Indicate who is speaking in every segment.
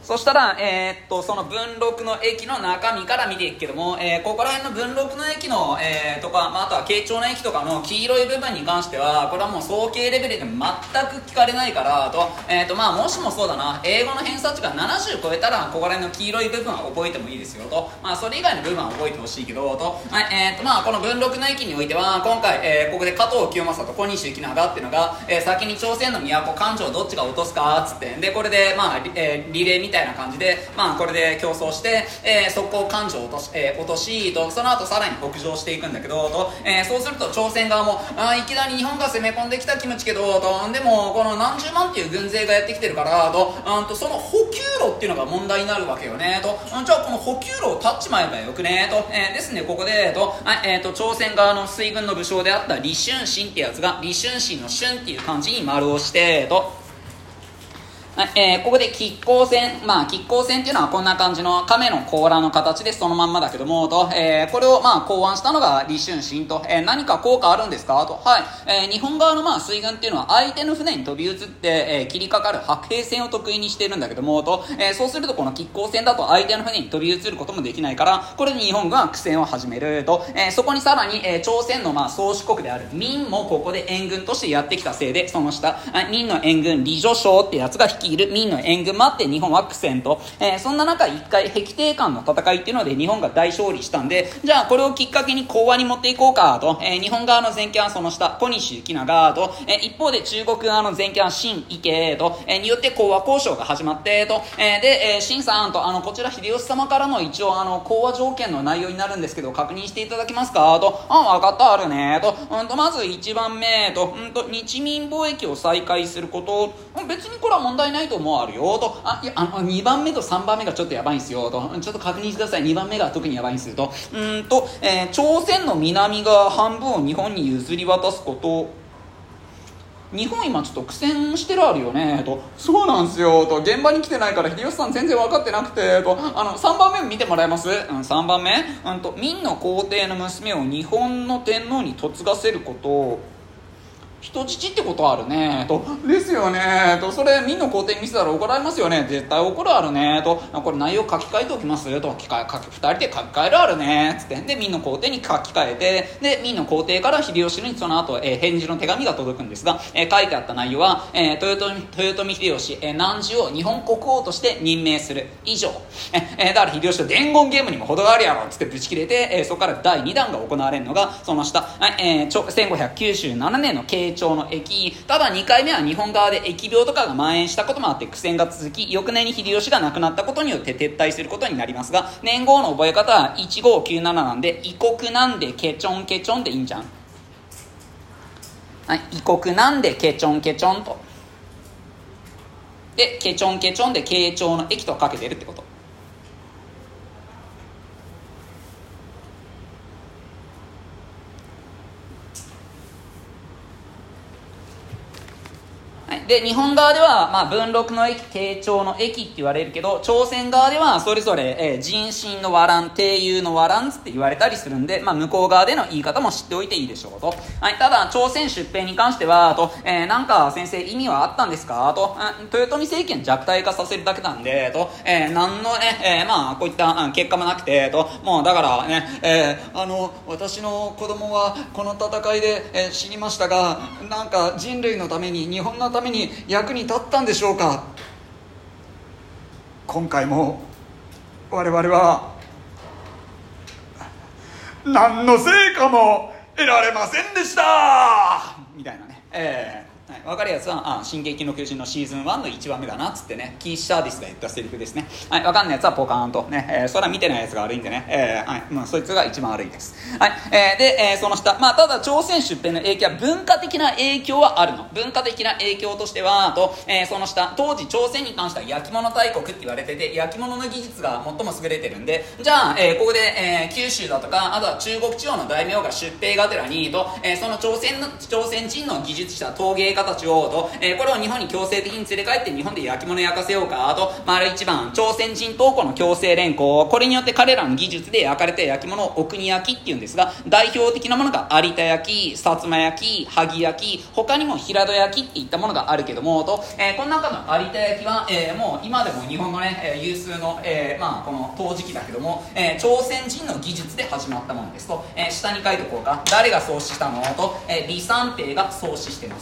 Speaker 1: そしたら、その文禄の駅の中身から見ていくけども、ここら辺の文禄の駅の、とか、あとは慶長の駅とかの黄色い部分に関しては、これはもう総計レベルで全く聞かれないからと、もしもそうだな、英語の偏差値が70超えたら、ここら辺の黄色い部分は覚えてもいいですよと、それ以外の部分は覚えてほしいけどと、この文禄の駅においては、今回、ここで加藤清正と小西行長っていうのが、先に朝鮮の都漢城どっちが落とすかっつって、でこれでリレーみたいな感じで、これで競争して、速攻漢城を落としと、その後さらに北上していくんだけどと、そうすると朝鮮側もいきなり日本が攻め込んできたキムチけどと、でもこの何十万っていう軍勢がやってきてるからと、その補給路っていうのが問題になるわけよねと、じゃあこの補給路を断っちまえばよくねと、ですねここで朝鮮側の水軍の武将であった李春心ってやつが、李春心の春っていう漢字に丸をしてと、ここで亀甲線、亀甲線っていうのはこんな感じの亀の甲羅の形でそのまんまだけどもと、これを考案したのが李春心と、何か効果あるんですかと、はい、日本側の水軍っていうのは相手の船に飛び移って、切りかかる白兵戦を得意にしているんだけどもと、そうするとこの亀甲線だと相手の船に飛び移ることもできないから、これで日本軍は苦戦を始めると、そこにさらに、朝鮮の宗主国である明もここで援軍としてやってきたせいで、その下明の援軍李女将ってやつが率いる明の援軍もあって日本は苦戦と、そんな中一回碧帝間の戦いっていうので日本が大勝利したんで、じゃあこれをきっかけに講和に持っていこうかと、日本側の前キャンその下小西行長と、一方で中国側の前キャン新池と、によって講和交渉が始まってと、で、新さんとこちら秀吉様からの一応講和条件の内容になるんですけど確認していただけますかと、分かったあるねと、まず1番目と、日民貿易を再開すること、別にこれは問題ないと思うあるよと、いや2番目と3番目がちょっとやばいんすよと、ちょっと確認してください、2番目が特にやばいんすよと、朝鮮の南側半分を日本に譲り渡すこと、日本今ちょっと苦戦してるあるよねと、そうなんすよと、現場に来てないから秀吉さん全然分かってなくてと、3番目見てもらえます、3番目明の皇帝の娘を日本の天皇に嫁がせること、人質ってことあるねと、ですよねと、それ明の皇帝に見せたら怒られますよね、絶対怒るあるねと、これ内容書き換えておきますと、2人で書き換えるあるねつって、で明の皇帝に書き換えて、で明の皇帝から秀吉にその後、返事の手紙が届くんですが、書いてあった内容は、豊臣秀吉、汝を日本国王として任命する以上、だから秀吉と伝言ゲームにも程があるやろつってぶち切れて、そこから第2弾が行われるのがその下、1597年の慶長の疫、ただ2回目は日本側で疫病とかが蔓延したこともあって苦戦が続き、翌年に秀吉が亡くなったことによって撤退することになりますが、年号の覚え方は1597なんで異国なんでケチョンケチョンでいいんじゃん、はい、異国なんでケチョンケチョンと、でケチョンケチョンで慶長の疫とかけてるってこと。で日本側では、文禄の駅慶長の駅って言われるけど、朝鮮側ではそれぞれ、人心の和蘭帝友の和蘭って言われたりするんで、向こう側での言い方も知っておいていいでしょうと、はい、ただ朝鮮出兵に関してはと、なんか先生意味はあったんですかと、豊臣政権弱体化させるだけなんでと、何のね、こういった結果もなくてと、もうだからね、私の子供はこの戦いで、死にましたが、なんか人類のために日本のために役に立ったんでしょうか。今回も我々は何の成果も得られませんでしたみたいなね、分かるやつは進撃の巨人のシーズン1の1番目だなっつってね、キーシャーディスが言ったセリフですね。はい、分かんないやつはポカーンとね、それは見てないやつが悪いんでね、はい、そいつが一番悪いです。はい、で、その下、ただ朝鮮出兵の影響は文化的な影響はあるの。文化的な影響としてはと、その下、当時朝鮮に関しては焼き物大国って言われてて、焼き物の技術が最も優れてるんで、じゃあ、ここで、九州だとか、あとは中国地方の大名が出兵がてらにと、その朝鮮人の技術者、陶芸家たちをと、これを日本に強制的に連れ帰って日本で焼き物焼かせようかと、丸1番朝鮮人頭骨の強制連行、これによって彼らの技術で焼かれた焼き物をお国焼きっていうんですが、代表的なものが有田焼き、薩摩焼き、萩焼き、他にも平戸焼きっていったものがあるけどもと、この中の有田焼きは、もう今でも日本のね、有数の、この陶磁器だけども、朝鮮人の技術で始まったものですと、下に書いておこうか。誰が創始したのと、李三平が創始しています。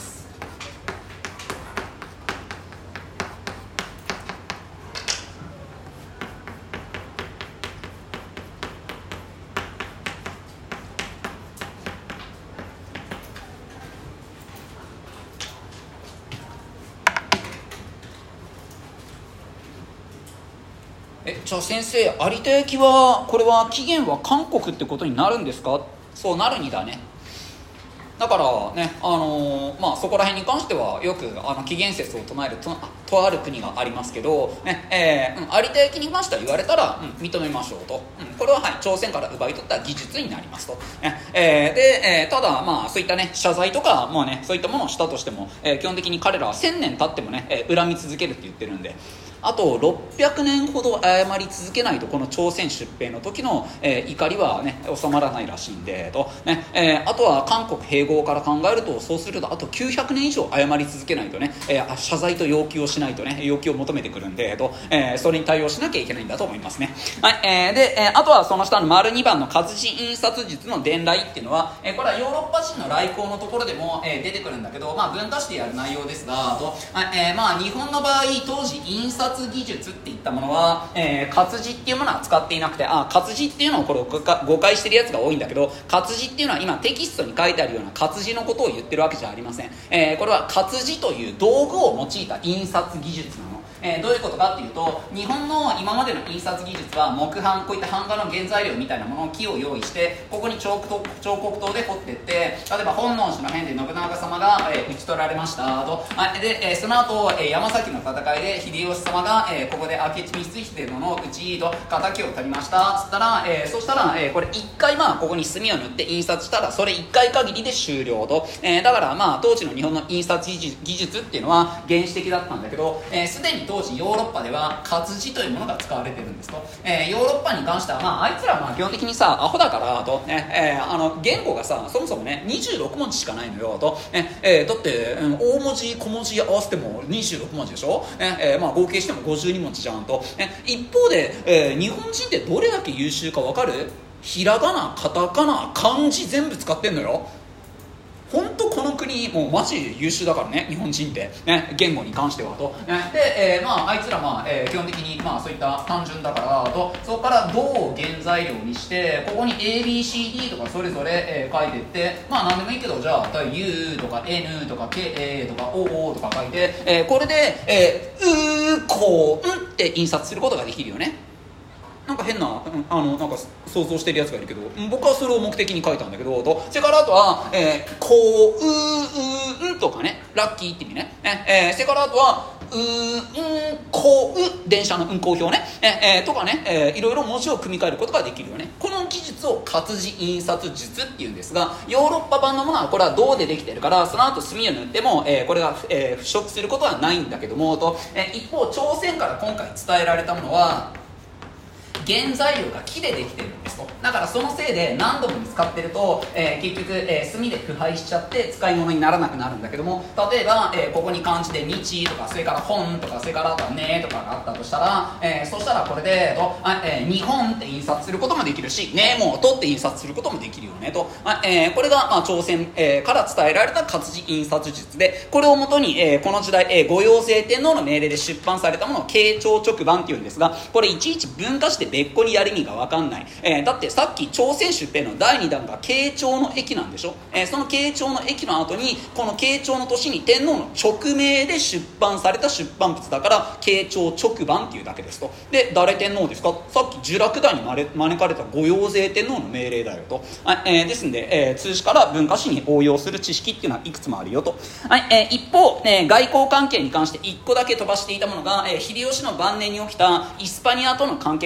Speaker 1: じゃあ先生、有田焼はこれは起源は韓国ってことになるんですか？そうなるにだね。だからね、そこら辺に関してはよく起源説を唱えるとある国がありますけど、ね有田焼に関しては言われたら、認めましょうと、これは、朝鮮から奪い取った技術になりますと、で、ただそういったね謝罪とか、そういったものをしたとしても、基本的に彼らは1000年経ってもね、恨み続けるって言ってるんで、あと600年ほど謝り続けないとこの朝鮮出兵の時の、怒りはね収まらないらしいんでと、あとは韓国併合から考えると、そうするとあと900年以上謝り続けないとね、謝罪と要求をしないとね、要求を求めてくるんでと、それに対応しなきゃいけないんだと思いますね。はい、で、あとはその下の丸2番の活字印刷術の伝来っていうのは、これはヨーロッパ人の来航のところでも、出てくるんだけど、文化史でやる内容ですがと、日本の場合当時印刷技術っていったものは、活字っていうものは使っていなくて、活字っていうのをこれ誤解してるやつが多いんだけど、活字っていうのは今テキストに書いてあるような活字のことを言ってるわけじゃありません。これは活字という道具を用いた印刷技術なの。どういうことかっていうと、日本の今までの印刷技術は木版、こういった版画の原材料みたいなものを木を用意して、ここに彫刻刀で彫っていって、例えば本能寺の変で信長様が、討ち取られましたと、で、その後、山崎の戦いで秀吉様が、ここで明智光秀殿の討ちと敵を取りましたつったら、そしたら、これ1回ここに墨を塗って印刷したらそれ1回限りで終了と、だから当時の日本の印刷技術っていうのは原始的だったんだけど、すでに当時ヨーロッパでは活字というものが使われてるんですと、ヨーロッパに関しては、あいつら基本的にさアホだからと、言語がさそもそもね26文字しかないのよと、だって大文字小文字合わせても26文字でしょ、合計しても52文字じゃんと、一方で、日本人ってどれだけ優秀か分かる？ひらがな、カタカナ、漢字全部使ってんのよ。本当この国もうマジ優秀だからね、日本人って、言語に関してはと、で、あいつら基本的にそういった単純だからと、そこから銅を原材料にしてここに ABCD とかそれぞれ、書いていって、何でもいいけど、じゃあ U とか N とか K とか O とか書いて、これで、こうって印刷することができるよね。なんか変な、なんか想像してるやつがいるけど、僕はそれを目的に書いたんだけどと、それからあとは、こうとかね、ラッキーって意味ね、それからあとはこう電車の運行表ね、とかね、いろいろ文字を組み替えることができるよね。この技術を活字印刷術っていうんですが、ヨーロッパ版のものはこれは銅でできてるから、その後墨を塗っても、これが、腐食することはないんだけどもと、一方朝鮮から今回伝えられたものは原材料が木でできてるんですと。だからそのせいで何度も見つかってると、結局、炭で腐敗しちゃって使い物にならなくなるんだけども、例えば、ここに漢字で日とか、それから本とか、それからあとはねとかがあったとしたら、そしたらこれで日本って印刷することもできるし、ねもとって印刷することもできるよねと、これが、朝鮮、から伝えられた活字印刷術で、これをもとに、この時代、御用清天皇の命令で出版されたものを慶長直版っていうんですが、これいちいち文化史で別個にやる意味が分かんない、だってさっき朝鮮出兵の第2弾が慶長の役なんでしょ、その慶長の役の後にこの慶長の年に天皇の勅命で出版された出版物だから慶長直版っていうだけですと。で誰天皇ですか？さっき聚楽団に招かれた御用清天皇の命令だよと、ですんで、通史から文化史に応用する知識っていうのはいくつもあるよと、一方、外交関係に関して1個だけ飛ばしていたものが、秀吉の晩年に起きたイスパニアとの関係が国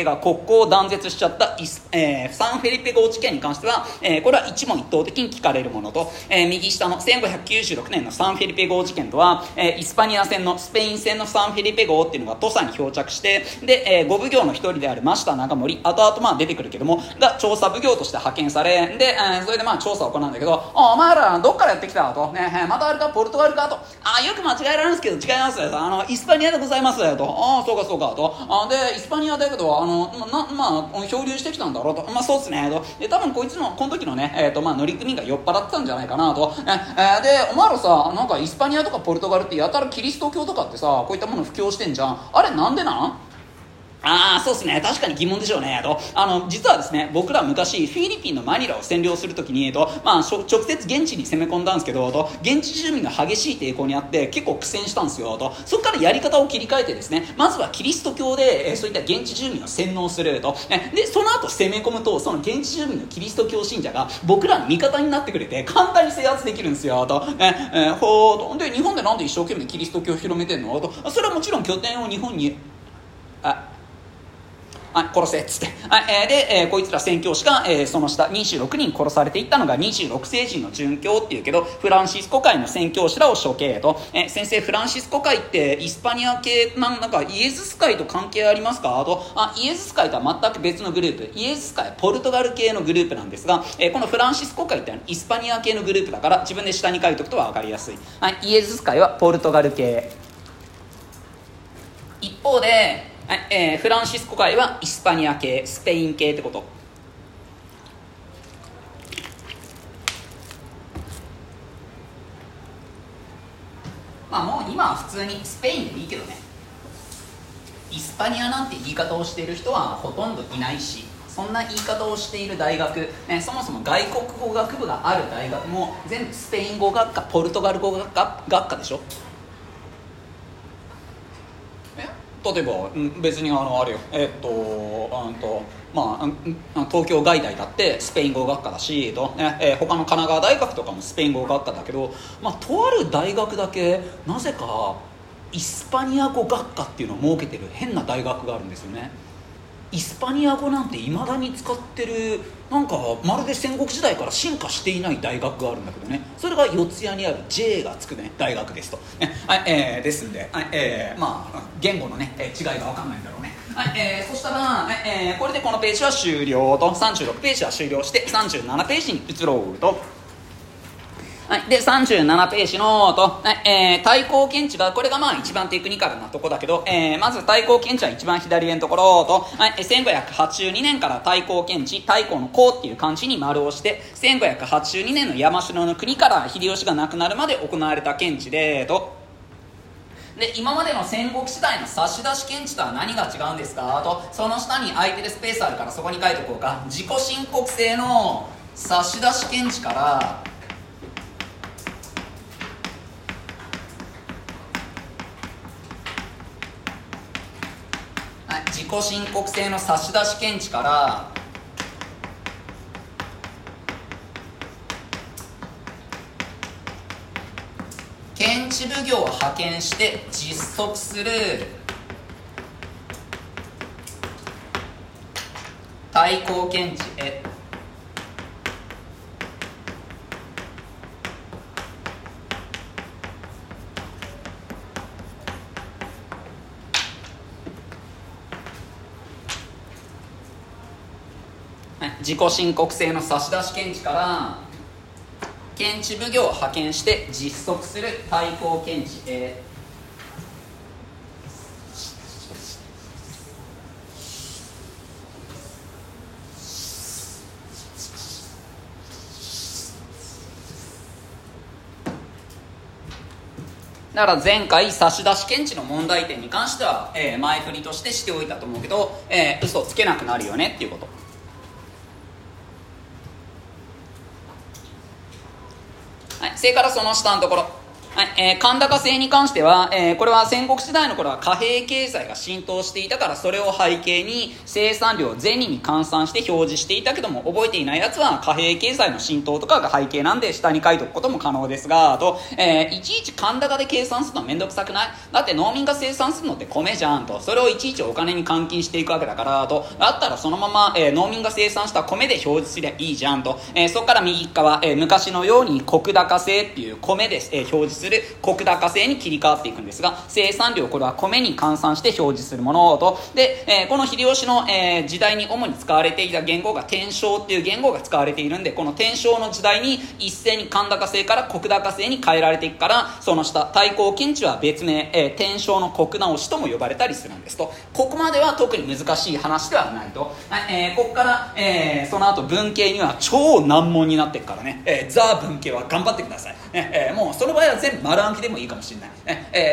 Speaker 1: 交を断絶しちゃったサンフェリペ号事件に関しては、これは一問一答的に聞かれるものと、右下の1596年のサンフェリペ号事件とは、イスパニア戦のスペイン戦のサンフェリペ号っていうのが土佐に漂着して、で、ご奉行の一人である真下長盛、後々出てくるけどもが調査奉行として派遣され、で、それで調査を行うんだけど、お前らどっからやってきたと、またあれかポルトガルかと、よく間違えられるんですけど違いますよ、イスパニアでございますと、そうかそうかと、でイスパニアだけど漂流してきたんだろうと、そうっすねと、多分こいつのこの時の乗組員が酔っ払ってたんじゃないかなと、でお前らさ、なんかイスパニアとかポルトガルってやたらキリスト教とかってさ、こういったもの布教してんじゃん、あれなんでなん？そうですね。確かに疑問でしょうね。実はですね、僕ら昔、フィリピンのマニラを占領するときに、直接現地に攻め込んだんですけど、現地住民が激しい抵抗にあって、結構苦戦したんですよ。そこからやり方を切り替えてですね、まずはキリスト教で、そういった現地住民を洗脳すると。で、その後攻め込むと、その現地住民のキリスト教信者が僕らの味方になってくれて、簡単に制圧できるんですよ。で、日本でなんで一生懸命キリスト教を広めてんのそれはもちろん拠点を日本に、殺せっつって、で、こいつら宣教師が、その下26人殺されていったのが26世紀の殉教っていうけど、フランシスコ会の宣教師らを処刑と、先生フランシスコ会ってイスパニア系なんかイエズス会と関係ありますかと、イエズス会とは全く別のグループ、イエズス会ポルトガル系のグループなんですが、このフランシスコ会ってイスパニア系のグループだから自分で下に書いておくと分かりやすい。イエズス会はポルトガル系、一方でフランシスコ会はイスパニア系、スペイン系ってこと。もう今は普通にスペインでいいけどね、イスパニアなんて言い方をしている人はほとんどいないし、そんな言い方をしている大学、そもそも外国語学部がある大学も全部スペイン語学科、ポルトガル語学科でしょ。例えば別にあれよ、東京外大だってスペイン語学科だし他の神奈川大学とかもスペイン語学科だけど、とある大学だけなぜかイスパニア語学科っていうのを設けてる変な大学があるんですよね。イスパニア語なんて未だに使ってる、なんかまるで戦国時代から進化していない大学があるんだけどね、それが四谷にある J がつくね大学ですと、ですんで、言語のね違いが分かんないんだろうね。そしたら、これでこのページは終了と、36ページは終了して37ページに移ろうと。で37ページの対抗検知が、これが一番テクニカルなとこだけど、まず対抗検知は一番左上のところと、1582年から対抗検知、対抗の抗っていう漢字に丸をして、1582年の山城の国から秀吉が亡くなるまで行われた検知で今までの戦国時代の差し出し検知とは何が違うんですかと、その下に空いてるスペースあるからそこに書いておこうか。自己申告制の差し出し検知から自己申告制の差し出し検知から検知奉行を派遣して実測する対抗検知へ自己申告制の差し出し検知から検知奉行を派遣して実測する対抗検知へ。だから前回差し出し検知の問題点に関しては、前振りとしてしておいたと思うけど、嘘をつけなくなるよねっていうこと。それからその下のところ、 はい、甲高制に関しては、これは戦国時代の頃は貨幣経済が浸透していたから、それを背景に生産量を銭に換算して表示していたけども、覚えていないやつは貨幣経済の浸透とかが背景なんで下に書いておくことも可能ですが、あと、いちいち甲高で計算するのはめんどくさくない？だって農民が生産するのって米じゃんと、それをいちいちお金に換金していくわけだからと、だったらそのまま、農民が生産した米で表示すりゃいいじゃんと、そこから右側、昔のように石高制っていう米で、表示する石高製に切り替わっていくんですが、生産量、これは米に換算して表示するものと、で、この秀吉の、時代に主に使われていた言語が天正っていう言語が使われているんで、この天正の時代に一斉に甲高製から石高製に変えられていくから、その下太閤金地は別名、天正の国直しとも呼ばれたりするんですと。ここまでは特に難しい話ではないと。ここから、その後文系には超難問になっていくからね、ザ文系は頑張ってください、もうその場合は全部丸暗記でもいいかもしれない、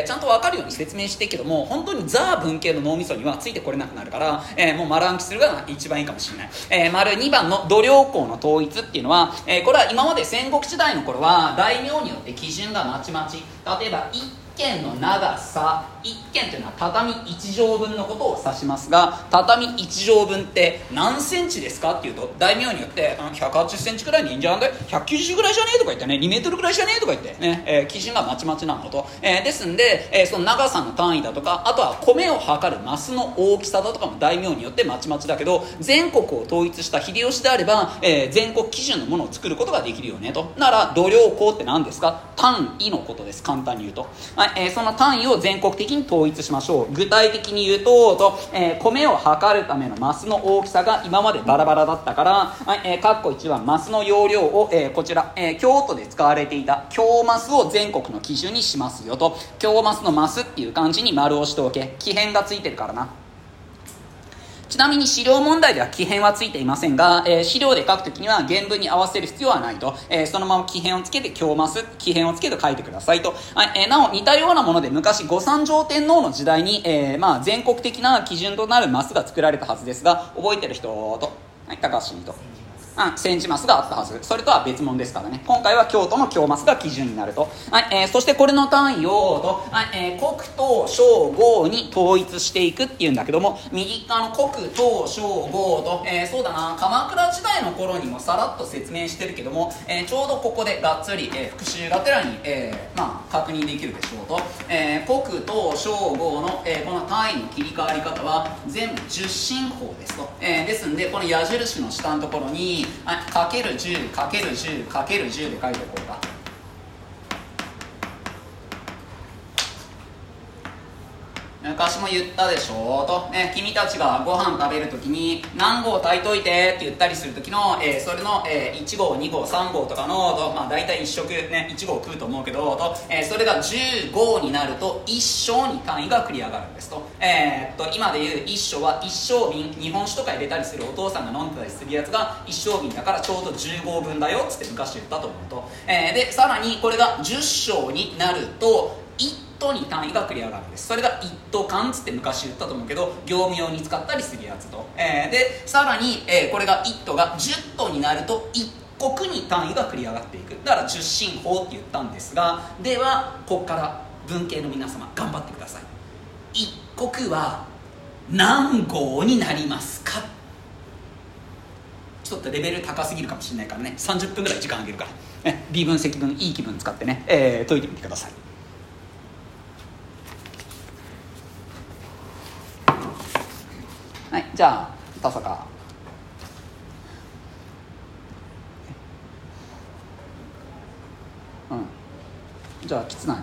Speaker 1: ちゃんと分かるように説明してけども、本当にザ文系の脳みそにはついてこれなくなるから、もう丸暗記するが一番いいかもしれない、丸2番の度量衡の統一っていうのは、これは今まで戦国時代の頃は大名によって基準がまちまち、例えば一軒の長さ、一軒というのは畳1畳分のことを指しますが、畳1畳分って何センチですかっていうと、大名によって180センチくらいにいいんじゃない190ぐらいじゃねえとか言ってね、2メートルぐらいじゃねえとか言ってね、基準がまちまちなのと、ですんで、その長さの単位だとか、あとは米を測るマスの大きさだとかも大名によってまちまちだけど、全国を統一した秀吉であれば、全国基準のものを作ることができるよねと。なら度量衡って何ですか？単位のことです、簡単に言うと。その単位を全国的に統一しましょう。具体的に言うと、米を測るためのマスの大きさが今までバラバラだったから、括弧1番マスの容量を、こちら、京都で使われていた京マスを全国の基準にしますよと。京マスのマスっていう漢字に丸をしておけ。木偏がついてるからな。ちなみに資料問題では木偏はついていませんが、資料で書くときには原文に合わせる必要はないと、そのまま木偏をつけて京マス、木偏をつけて書いてくださいと。なお似たようなもので昔後三条天皇の時代に、全国的な基準となるマスが作られたはずですが、覚えてる人と、高橋にと。センチマスがあったはず。それとは別物ですからね。今回は京都の京マスが基準になると。そしてこれの単位を国東小豪に統一していくっていうんだけども、右側の国東小豪と、そうだな、鎌倉時代の頃にもさらっと説明してるけども、ちょうどここでがっつり、復習がてらに、確認できるでしょうと。国東小豪の、この単位の切り替わり方は全部十進法ですと。ですんでこの矢印の下のところにかける10かける10かける10で書いておこうか。昔も言ったでしょと、君たちがご飯食べるときに何合炊いといてって言ったりするときの、それの、1合2合3合とかのと、大体1食、1合食うと思うけどと、それが10合になると1升に単位が繰り上がるんですと。今でいう1升は1升瓶、日本酒とか入れたりするお父さんが飲んでたりするやつが1升瓶だからちょうど10合分だよっつって昔言ったと思うと、でさらにこれが10升になると1トに単位が繰り上がるんです。それが1ト間つって昔言ったと思うけど、業務用に使ったりするやつと、でさらに、これが1トが10トになると1国に単位が繰り上がっていく。だから十進法って言ったんですが、ではここから文系の皆様頑張ってください。1国は何合になりますか？ちょっとレベル高すぎるかもしれないからね、30分ぐらい時間あげるから、微分積分いい気分使ってね、解いてみてください。はい、じゃあ田坂、じゃあきつない、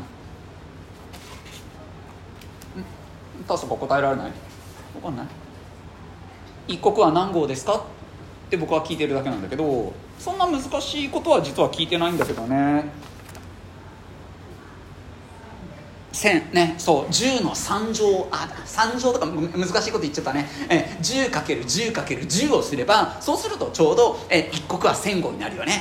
Speaker 1: 田坂答えられない？分かんない？一国は何号ですかって僕は聞いてるだけなんだけど、そんな難しいことは実は聞いてないんだけどね。1000ね、そう10の3乗、3乗とか難しいこと言っちゃったね。10×10×10 をすれば、そうするとちょうど一国は1000号になるよね。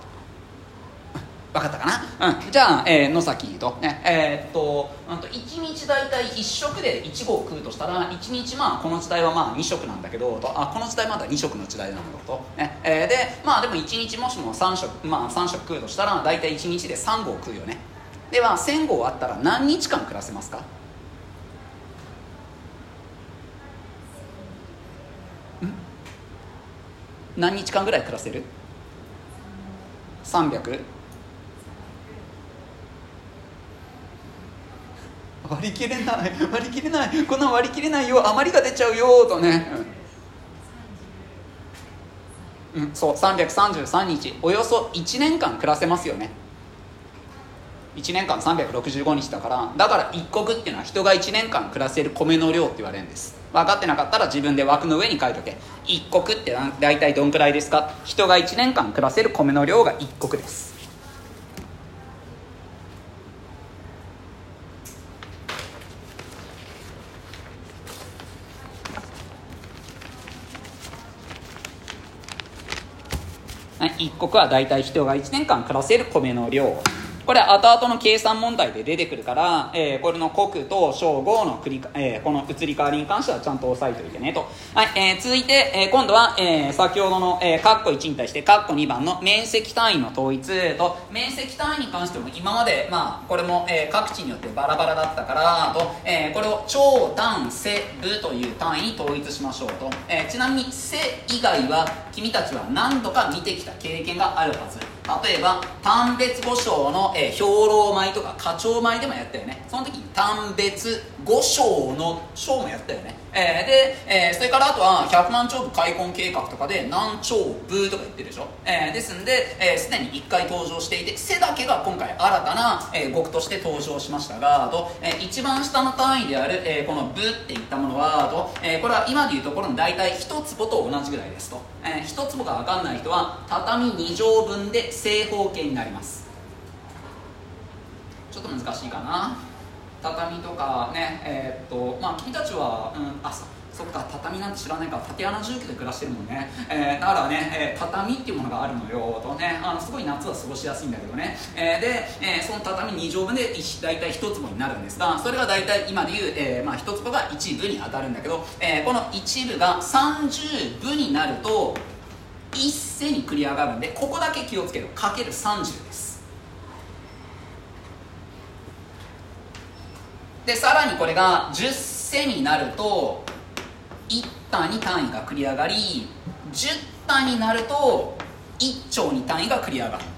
Speaker 1: 分かったかな？じゃあ、野崎とね、1日だいたい1食で1合食うとしたら、1日この時代は2食なんだけどと、この時代まだ2食の時代なんだと、ででも1日もしも3食、3食食うとしたらだいたい1日で3合食うよね。 では1000号あったら何日間暮らせますか？何日間ぐらい暮らせる？ 300？ 割り切れない、こんなん割り切れないよ、余りが出ちゃうよとね、そう333日、およそ1年間暮らせますよね。1年間365日だから、だから一国っていうのは人が1年間暮らせる米の量って言われるんです。分かってなかったら自分で枠の上に書いとけ。一国って大体どんくらいですか？人が1年間暮らせる米の量が一国です。一国は大体人が1年間暮らせる米の量。これは後々の計算問題で出てくるから、これの国と小号のこの移り変わりに関してはちゃんと押さえておいてねと。はい、続いて、今度は、先ほどの、括弧1に対して括弧2番の面積単位の統一と、面積単位に関しても今まで、これも、各地によってバラバラだったからと、これを長単世部という単位に統一しましょうと。ちなみに世以外は君たちは何度か見てきた経験があるはず。例えば単別五章の、兵糧米とか花鳥米でもやったよね。その時に単別五章の章もやったよね。で、それからあとは百万長部開墾計画とかで何長部とか言ってるでしょ。ですんで、すでに1回登場していて、世だけが今回新たな、語句として登場しましたがと、一番下の単位である、この部っていったものはと、これは今でいうところの大体1坪と同じぐらいですと。1坪が分かんない人は畳2畳分で正方形になります。ちょっと難しいかな。畳とかね、君たちは、そっか、畳なんて知らないから縦穴住居で暮らしてるもんね。だからね、畳っていうものがあるのよとね、すごい夏は過ごしやすいんだけどね。その畳2畳分で大体1坪になるんですが、それが大体今でいう、1坪が1部に当たるんだけど、この1部が30部になると1世に繰り上がるんで、ここだけ気をつける。かける30です。でさらにこれが10世になると1単に単位が繰り上がり、10単になると1兆に単位が繰り上がる。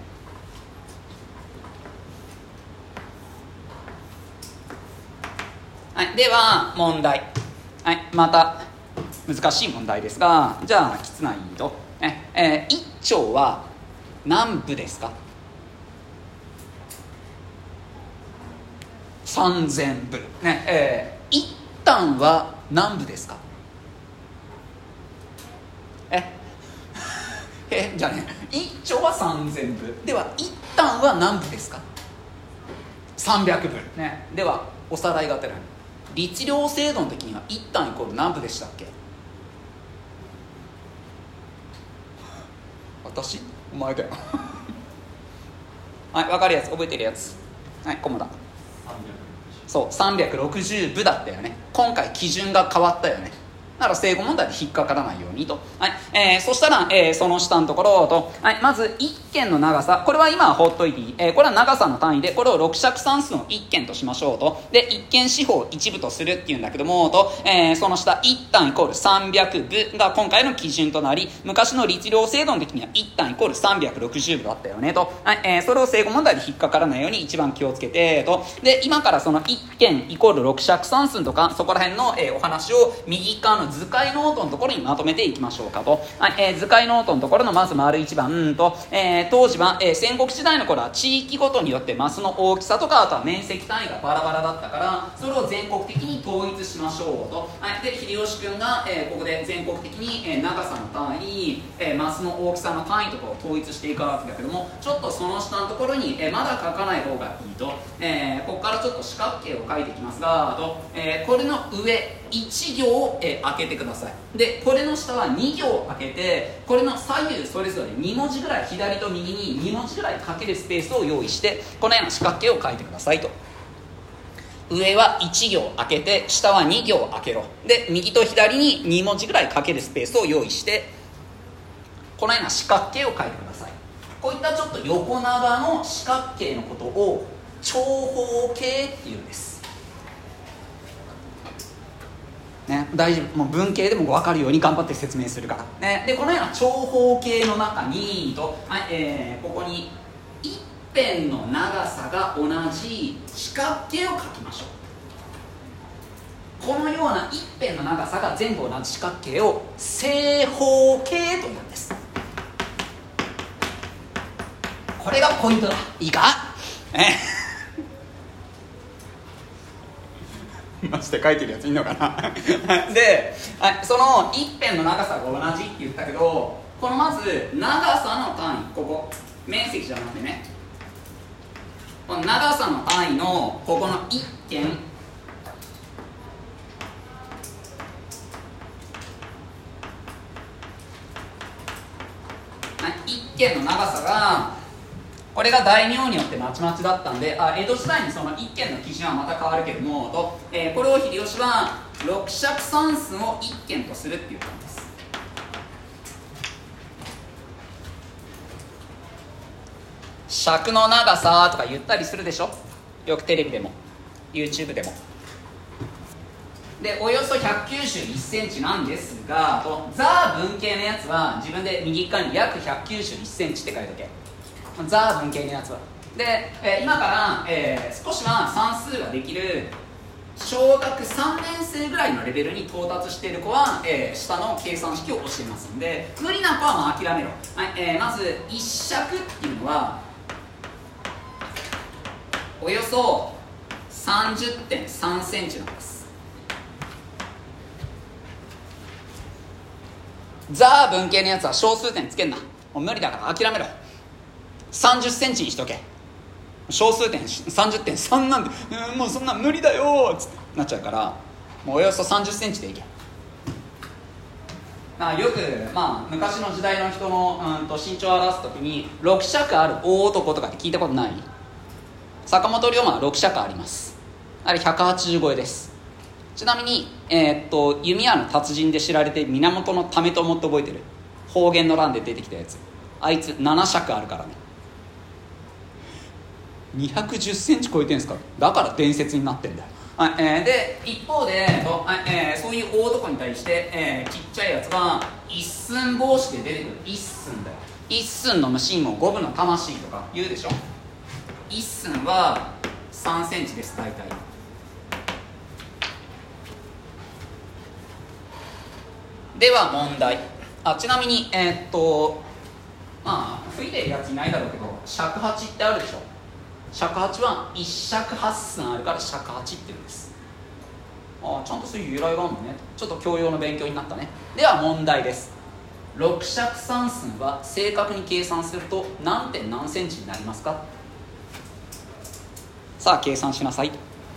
Speaker 1: はい、では問題、はい、また難しい問題ですが、じゃあきつ難易度、1兆は何部ですか？3000部、1単は何部ですか？じゃあね、1兆は3000部では1単は何部ですか？300部、ではおさらいがてら、律令制度の時には1単イコール何部でしたっけ？私？お前だよはい、分かるやつ、覚えてるやつ、はい、コモダ。そう、360部だったよね。今回基準が変わったよね。だから正誤問題で引っかからないようにと。はい、そしたら、その下のところと、はい、まず1件の長さ、これは今は放っといていい。これは長さの単位で、これを6尺算数の1件としましょうと。で、1件四方1部とするっていうんだけどもと、その下1単イコール300部が今回の基準となり、昔の律令制度の時には1単イコール360部だったよねと。はい、それを正誤問題で引っかからないように一番気をつけてと。で、今からその1件イコール6尺算数とか、そこら辺の、お話を右側の図解ノートのところにまとめていきましょうかと。はい、図解ノートのところのまず丸1番と、当時は、戦国時代の頃は地域ごとによってマスの大きさとか、あとは面積単位がバラバラだったから、それを全国的に統一しましょうと。はい、で秀吉君が、ここで全国的に、長さの単位、マスの大きさの単位とかを統一していくわけだけども、ちょっとその下のところに、まだ書かない方がいいと、ここからちょっと四角形を書いていきますがと、これの上1行を、開けてください。でこれの下は2行開けて、これの左右それぞれ2文字ぐらい、左と右に2文字ぐらい書けるスペースを用意して、このような四角形を書いてくださいと。上は1行開けて、下は2行開けろ。で右と左に2文字ぐらい書けるスペースを用意して、このような四角形を書いてください。こういったちょっと横長の四角形のことを長方形っていうんです、ね、大丈夫、もう文系でも分かるように頑張って説明するから、ね、でこのような長方形の中にここに一辺の長さが同じ四角形を描きましょう。このような一辺の長さが全部同じ四角形を正方形というんです。これがポイントだ。いいか？マジで書いてるやついんのかなで、その一辺の長さが同じって言ったけど、このまず長さの単位、ここ面積じゃなくてね、この長さの単位のここの一点、一点の長さがこれが大名によってまちまちだったんで、江戸時代にその一軒の基準はまた変わるけどもこれを秀吉は六尺三寸を一軒とするって言ったんです。尺の長さとか言ったりするでしょ、よくテレビでも YouTube でも。でおよそ191センチなんですが、ザ文系のやつは自分で右側に約191センチって書いとけ。ザ文系のやつはで、今から、少しは算数ができる小学3年生ぐらいのレベルに到達している子は、下の計算式を教えますので、無理な子はまあ諦めろ。まず一尺っていうのはおよそ 30.3 センチなんです。ザ文系のやつは小数点つけんな、もう無理だから諦めろ。30センチにしとけ。小数点 30.3 なんで、もうそんな無理だよっつってなっちゃうから、もうおよそ30センチでいけ。よく、昔の時代の人の身長を表すときに6尺ある大男とかって聞いたことない？坂本龍馬は6尺あります。あれ180超えです。ちなみに、弓矢の達人で知られて源為朝って覚えてる？方言の乱で出てきたやつ、あいつ7尺あるからね。210センチ超えてるんですから、だから伝説になってんだよ。で一方でそういう大男に対して、ちっちゃいやつが一寸法師で出てくる。一寸だよ。一寸の虫も五分の魂とか言うでしょ。一寸は3センチです。大体では問題。ちなみに吹いてるやついないだろうけど、尺八ってあるでしょ。尺八は一尺八寸あるから尺八って言うんです。ちゃんとそういう由来があるのね。ちょっと教養の勉強になったね。では問題です。六尺三寸は正確に計算すると何点何センチになりますか？さあ計算しなさい。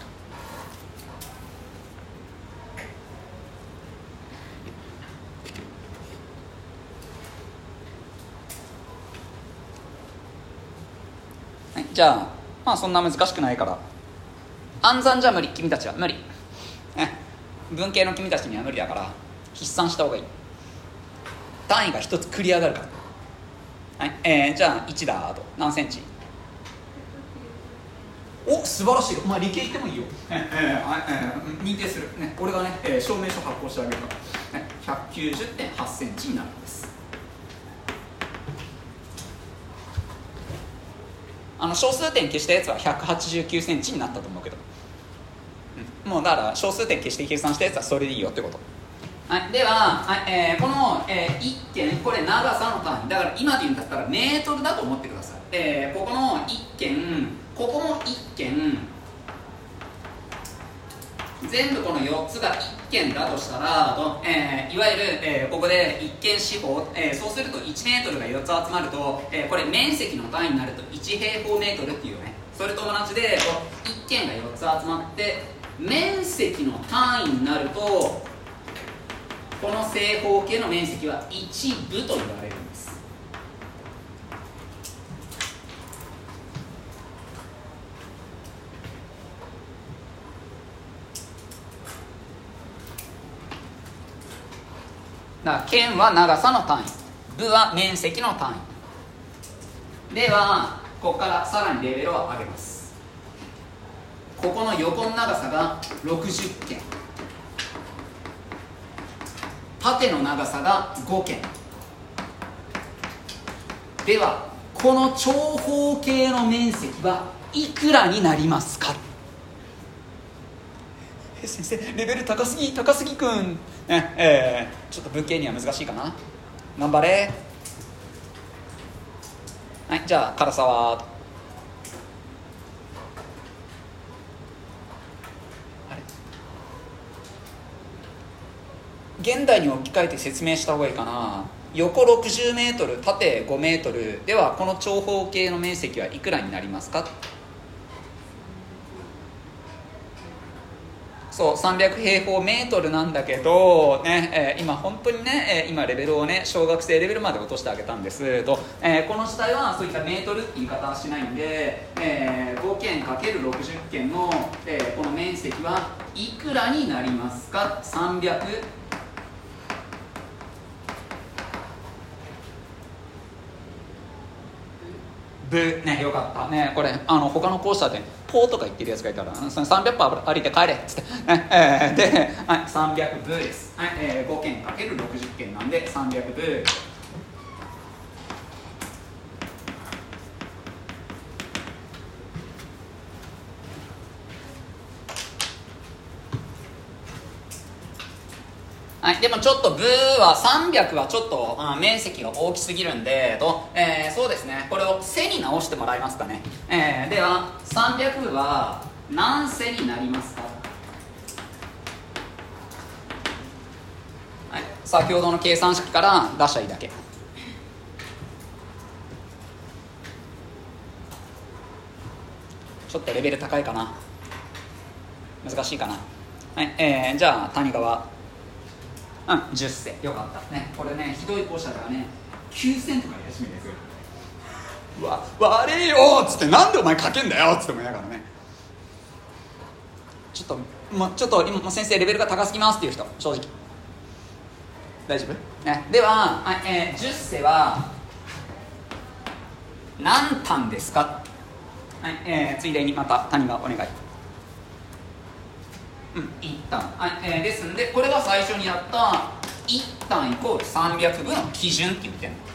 Speaker 1: じゃあそんな難しくないから、暗算じゃ無理。君たちは無理、文系の君たちには無理だから筆算した方がいい。単位が一つ繰り上がるから。じゃあ1だと何センチ？お、素晴らしい。お前理系行ってもいいよ。認定する、俺がね、証明書発行してあげるから、190.8 センチになるんです。小数点消したやつは189センチになったと思うけど、もうだから小数点消して計算したやつはそれでいいよってこと。では、この、1軒、これ長さの単位だから、今で言うんだったらメートルだと思ってください。ここの1軒、ここも1軒、全部この4つが1軒だとしたらいわゆる、ここで1軒四方、そうすると1メートルが4つ集まると、これ面積の単位になると1平方メートルっていうね。それと同じで1軒が4つ集まって面積の単位になると、この正方形の面積は1部と言われるんです。だから県は長さの単位、部は面積の単位では、ここからさらにレベルを上げます。 ここの横の長さが60間、縦の長さが5間では、この長方形の面積はいくらになりますか？先生、レベル高すぎくん、ちょっと文系には難しいかな。頑張れ。はい、じゃあ唐沢。あれ、現代に置き換えて説明した方がいいかな。横60メートル、縦5メートルでは、この長方形の面積はいくらになりますか？そう、300平方メートルなんだけど、ね今本当にね、今レベルをね、小学生レベルまで落としてあげたんですと、この時代はそういったメートルって言い方はしないんで、5件 ×60 件の、この面積はいくらになりますか？300ね、よかったね。これ他の校舎でポーとか言ってるやつがいたら、その300歩歩いて帰れっつって、で、はい、300部です、はい5件 ×60 件なんで300部。はい、でもちょっと部は300はちょっと、面積が大きすぎるんでそうですね、これを背に直してもらえますかね。では300部は何背になりますか？はい、先ほどの計算式から出しゃいいだけ。ちょっとレベル高いかな、難しいかな。はい、じゃあ谷川10世、よかったね。これね、ひどい校舎ではね9戦とかやり始めるんですよ。うわ、悪いよっつって、なんでお前書けんだよっつって思いながらね、ちょっと今先生レベルが高すぎますっていう人、正直大丈夫、ね、では、10世は何単ですか？はい、ついでにまた谷がお願い。1単、はいですんで、これが最初にやった1単イコール300分の基準って言ってるの。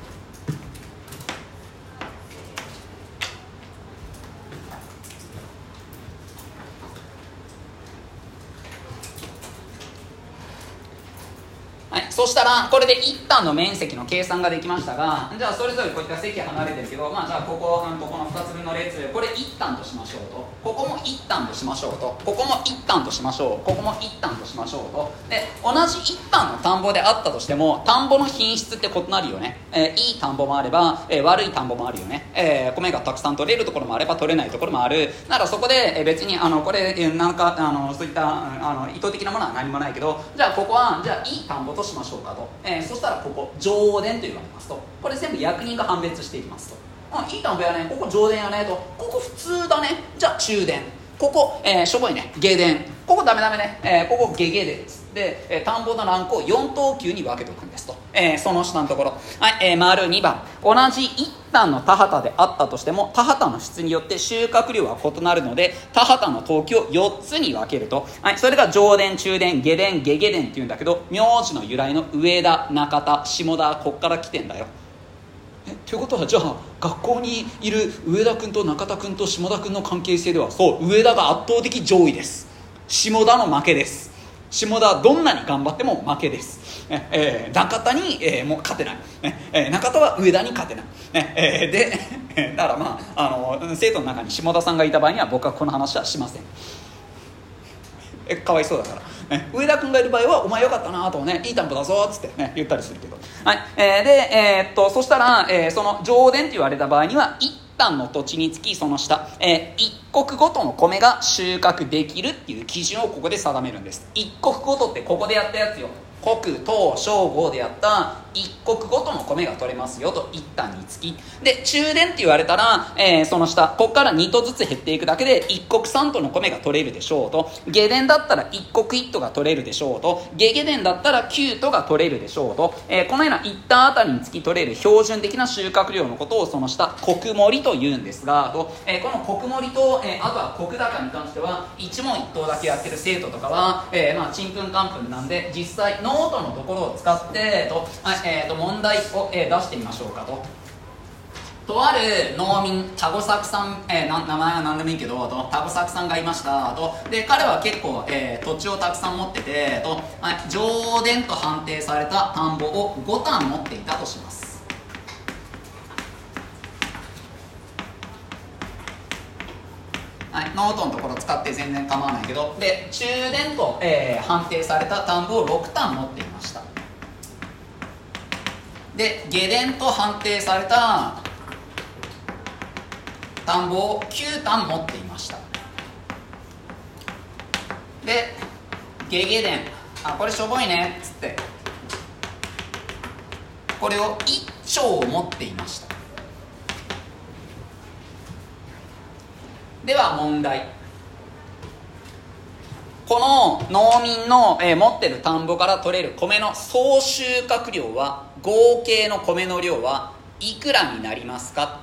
Speaker 1: はい、そしたらこれで1単の面積の計算ができましたが、じゃあそれぞれこういった積離れてるけど、じゃあここの2つ分の列、これ1単としましょうと、ここも1単としましょうと、ここも1単としましょう、ここも1単としましょうと。で、同じ1単の田んぼであったとしても、田んぼの品質って異なるよね。いい田んぼもあれば、悪い田んぼもあるよね。米がたくさん取れるところもあれば取れないところもある。ならそこで、別にこれなんかそういった意図的なものは何もないけど、じゃあここはじゃあいい田んぼとしましょうかと、そしたらここ上田と言われますと、これ全部役人が判別していきますと、いい田んぼやね、ここ上田やねと、ここ普通だね、じゃあ中田、ここ、しょぼいね、下田、ここダメね、ここ下田で、田んぼのランクを4等級に分けておくんですと、その下のところ、はい、丸2番、同じ1単の田畑であったとしても、田畑の質によって収穫量は異なるので、田畑の等級を4つに分けると、はい、それが上田、中田、下田、下下田っていうんだけど、名字の由来の上田、中田、下田、こっから来てんだよ。ということは、じゃあ学校にいる上田君と中田君と下田君の関係性では、そう、上田が圧倒的上位です。下田の負けです。下田どんなに頑張っても負けです。中田に、もう勝てない、中田は上田に勝てない、でだから生徒の中に下田さんがいた場合には僕はこの話はしません。かわいそうだから、上田君がいる場合はお前よかったなとね、いい田んぼだぞっつって、言ったりするけど、はい、でそしたら、その上田と言われた場合には一旦の土地につきその下、一国ごとの米が収穫できるっていう基準をここで定めるんです。一国ごとってここでやったやつよ。 国東小5でやった一国ごとの米が取れますよと、一旦につき。で中田って言われたら、その下ここから2都ずつ減っていくだけで一国3都の米が取れるでしょうと、下田だったら一国1都が取れるでしょうと、下下田だったら9都が取れるでしょうと、このような一旦あたりにつき取れる標準的な収穫量のことをその下国盛と言うんですがと、この国盛と、あとは国高に関しては一問一答だけやってる生徒とかは、ちんぷんかんぷんなんで、実際ノートのところを使って問題を、出してみましょうかと。とある農民タゴサクさん、名前は何でもいいけどと、タゴサクさんがいましたと。で彼は結構、土地をたくさん持っててと、上田と判定された田んぼを5反持っていたとします。ノートのところ使って全然構わないけど、で中田と、判定された田んぼを6反持っていました。で下田と判定された田んぼを9反持っていました。で下下田、これしょぼいねっつってこれを1丁持っていました。では問題、この農民の、持ってる田んぼから取れる米の総収穫量は、合計の米の量はいくらになりますか。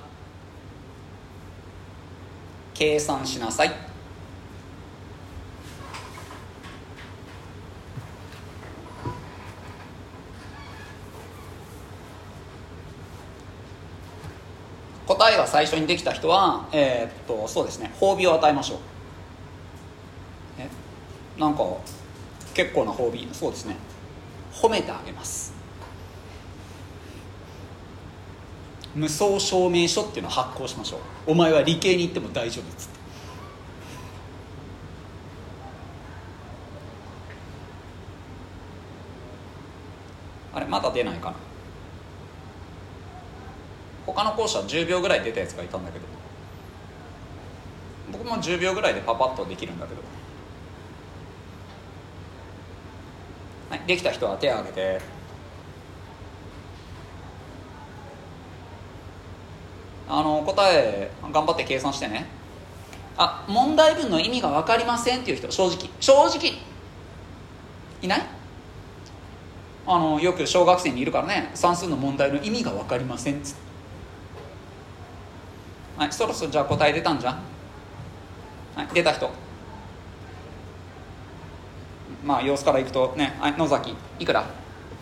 Speaker 1: 計算しなさい。答えが最初にできた人は、そうですね、褒美を与えましょう。なんか結構な褒美、そうですね、褒めてあげます。無双証明書っていうのを発行しましょう。お前は理系に行っても大丈夫っつって。あれまだ出ないかな。他の校舎10秒ぐらい出たやつがいたんだけど、僕も10秒ぐらいでパパッとできるんだけど、はい、できた人は手を挙げて。答え頑張って計算してね。問題文の意味が分かりませんっていう人、正直いない？よく小学生にいるからね、算数の問題の意味が分かりませんっつって、はい、そろそろじゃあ答え出たんじゃん。はい、出た人、様子からいくとね、はい、野崎いくら？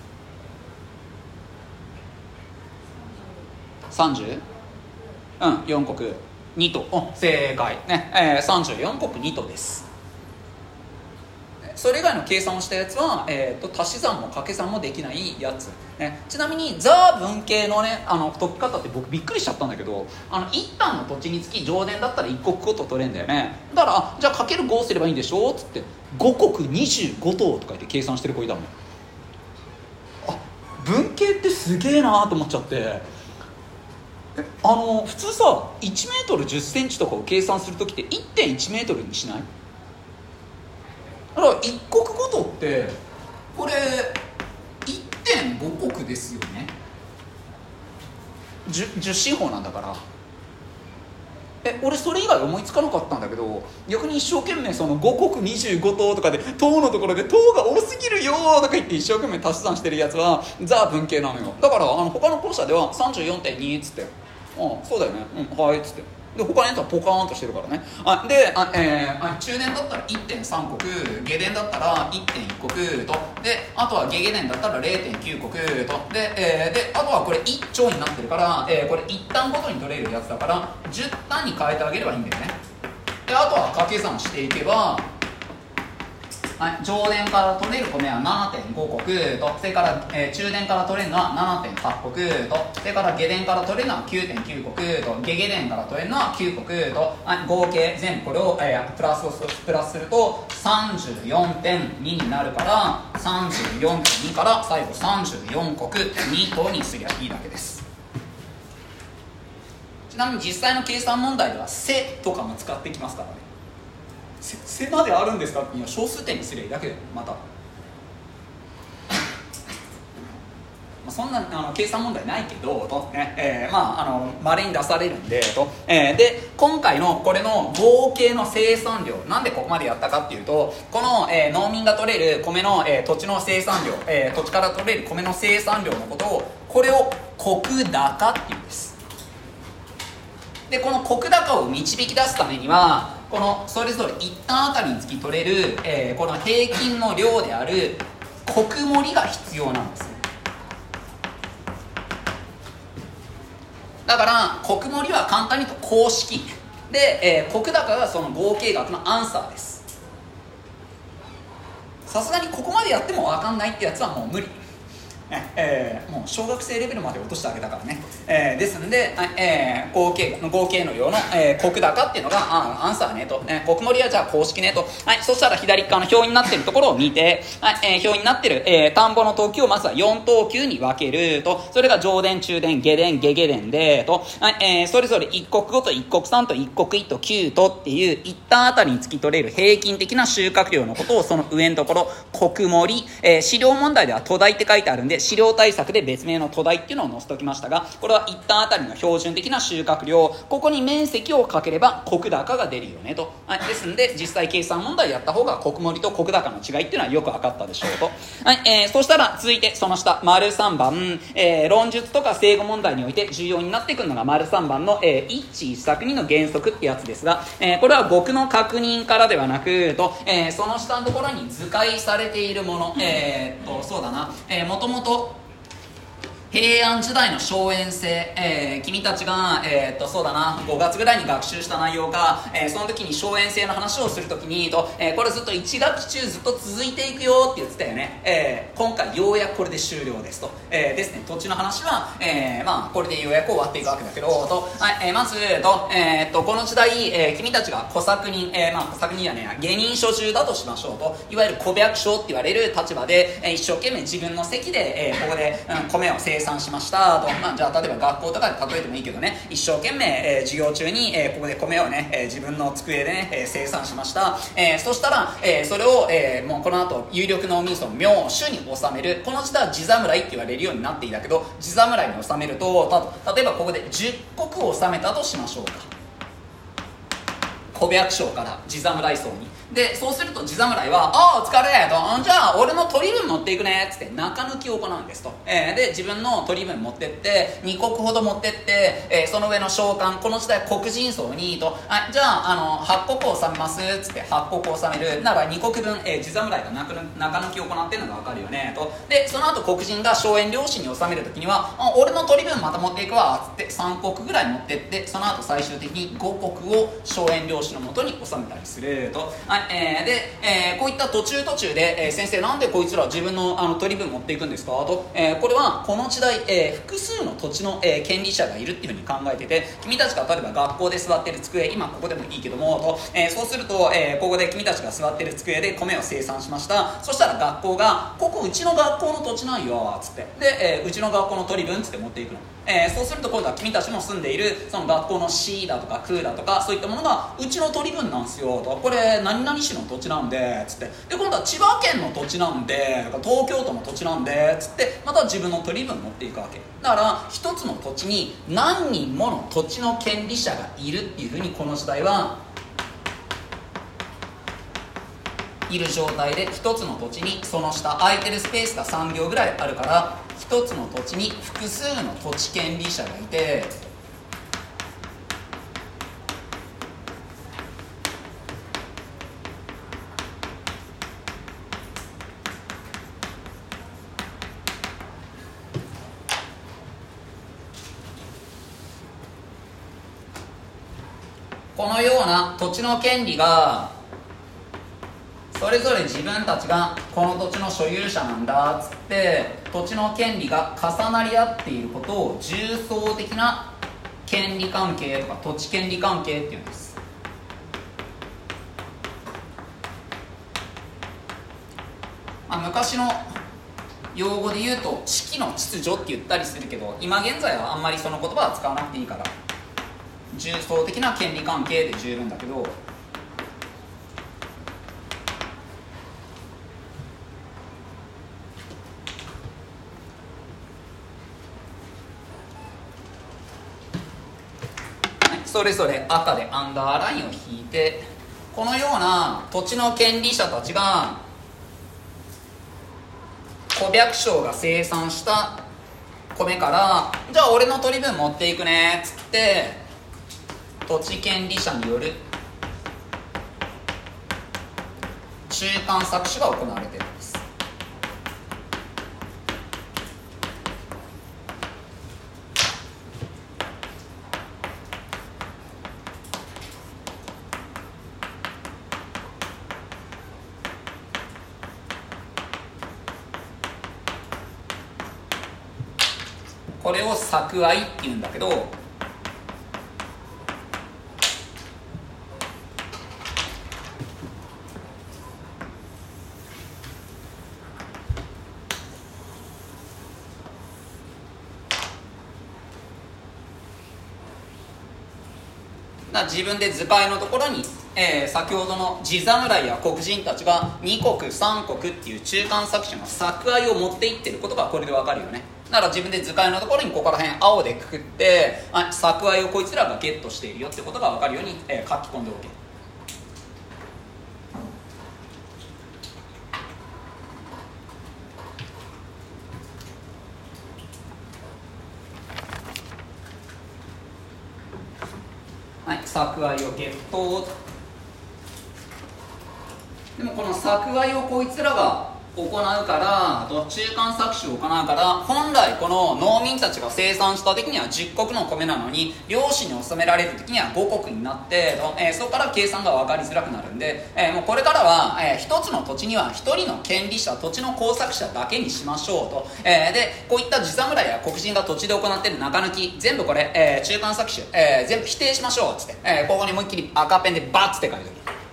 Speaker 1: 30？ 4国2都、正解ね、34国2都です。それ以外の計算をしたやつは、足し算も掛け算もできないやつ、ね、ちなみにザ文系のね解き方って僕びっくりしちゃったんだけど、一旦の土地につき上田だったら1国ごと取れるんだよね。だからじゃあかける5すればいいんでしょっつって5国25島とか言って計算してる子いたの。文系ってすげえなと思っちゃって、普通さ 1m10cm とかを計算するときって 1.1m にしない？だから一国ごとってこれ 1.5 国ですよね。 10進法なんだから。俺それ以外思いつかなかったんだけど、逆に一生懸命その5国25島とかで島のところで島が多すぎるよとか言って一生懸命足し算してるやつはザ文系なのよ。だから他の校舎では 34.2 っつって、そうだよね、はいっつって、で他のやつはポカーンとしてるからね。で中田だったら 1.3 国、下田だったら 1.1 国と、であとは下下田だったら 0.9 国と、であとはこれ1兆になってるから、これ1単ごとに取れるやつだから10単に変えてあげればいいんだよね。であとは掛け算していけば、上田から取れる米は 7.5 国と、それから、中田から取れるのは 7.8 国と、それから下田から取れるのは 9.9 国と、下下田から取れるのは9国と、合計全部これを、プラスすると 34.2 になるから 34.2 から最後34国2とにすりゃいいだけです。ちなみに実際の計算問題では「せ」とかも使ってきますからね。せまであるんですかって、いや小数点にすればいいだけだよ。またそんな計算問題ないけどと、ね稀に出されるんでと、で今回のこれの合計の生産量、なんでここまでやったかっていうと、この、農民が取れる米の、土地の生産量、土地から取れる米の生産量のことを、これを石高っていうんです。でこの石高を導き出すためには、このそれぞれ一旦あたりにつき取れる、この平均の量である石盛が必要なんです。だから石盛は簡単に言うと公式で、石高がその合計額のアンサーです。さすがにここまでやっても分かんないってやつはもう無理。もう小学生レベルまで落としてあげたからね、ですので、合計の量の、石高っていうのがアンサーねと、石盛はじゃあ公式ねと、そしたら左側の表になってるところを見て、表になってる、田んぼの等級をまずは4等級に分けると、それが上田、中田、下田、下下田でと、それぞれ一国5と一国3と一国1と9とっていう一旦あたりにつき取れる平均的な収穫量のことを、その上のところ石盛、資料問題では土台って書いてあるんで、資料対策で別名の土台っていうのを載せておきましたが、これは一旦あたりの標準的な収穫量、ここに面積をかければ石高が出るよねと、ですので実際計算問題やった方が石盛と石高の違いっていうのはよく分かったでしょうと、そしたら続いてその下丸3番、論述とか正誤問題において重要になってくるのが丸3番の、一致一作二の原則ってやつですが、これは僕の確認からではなくと、その下のところに図解されているもの、そうだな、もともと平安時代の荘園制、君たちが、そうだな、5月ぐらいに学習した内容が、その時に荘園制の話をするときにと、これずっと1学期中ずっと続いていくよって言ってたよね、今回ようやくこれで終了ですと、ですね、土地の話は、これでようやく終わっていくわけだけどと、まずと、この時代、君たちが小作人、小作人やね、下人所中だとしましょうと、いわゆる小百姓って言われる立場で、一生懸命自分の席で、ここで、米を生産しましたと、じゃあ例えば学校とかで例えてもいいけどね、一生懸命、授業中に、ここで米をね、自分の机でね、生産しました、そしたら、それを、もうこの後有力農民層の名手に収める、この時代は地侍って言われるようになっていたけど、地侍に収めると、例えばここで10石を収めたとしましょうか。小百姓から地侍層に。でそうすると地侍は「ああお疲れ」と「じゃあ俺の取り分持っていくね」っつって中抜きを行うんですと、で自分の取り分持ってって2石ほど持ってって、その上の将官、この時代黒人層にと「じゃあ8石を納めます」っつって8石を納めるなら2石分、地侍が中抜きを行ってるのが分かるよねと。でその後黒人が荘園領主に納める時には「俺の取り分また持っていくわ」っつって3石ぐらい持ってって、その後最終的に5石を荘園領主のもとに納めたりすると。こういった途中で、先生なんでこいつら自分の取り分持っていくんですかと、これはこの時代、複数の土地の、権利者がいるっていうふうに考えてて、君たちが例えば学校で座ってる机、今ここでもいいけどもと、そうすると、ここで君たちが座ってる机で米を生産しました。そしたら学校がここうちの学校の土地なんよつってで、うちの学校の取り分つって持っていくの。そうすると今度は君たちの住んでいるその学校の市だとか区だとかそういったものがうちの取り分なんすよと、これ何々市の土地なんでつって、で今度は千葉県の土地なんで東京都の土地なんでつってまた自分の取り分持っていくわけだから、一つの土地に何人もの土地の権利者がいるっていうふうにこの時代はいる状態で、一つの土地にその下空いてるスペースが3秒ぐらいあるから、一つの土地に複数の土地権利者がいて、このような土地の権利がそれぞれ自分たちがこの土地の所有者なんだっつって土地の権利が重なり合っていることを重層的な権利関係とか土地権利関係っていうんです。昔の用語で言うと式の秩序って言ったりするけど、今現在はあんまりその言葉は使わなくていいから重層的な権利関係で十分だけど、 それぞれ赤でアンダーラインを引いて、このような土地の権利者たちが小百姓が生産した米から、じゃあ俺の取り分持っていくねっつって土地権利者による中間搾取が行われているんです。これを搾愛っていうんだけど、自分で図解のところに、先ほどの地侍や黒人たちが2国3国っていう中間搾取の搾愛を持っていってることがこれでわかるよね。だから自分で図解のところにここら辺青でくくって、搾愛をこいつらがゲットしているよってことがわかるように、書き込んでおけ。はい、搾愛をゲット。でもこの搾愛をこいつらが行うから、あと中間搾取を行うから、本来この農民たちが生産した時には10石の米なのに、領主に納められる時には5石になって、そこから計算が分かりづらくなるんで、もうこれからは、一つの土地には一人の権利者、土地の耕作者だけにしましょうと。でこういった地侍や黒人が土地で行っている中抜き全部これ、中間搾取、全部否定しましょうっつって、ここに思いっきり赤ペンでバッつって書いてる。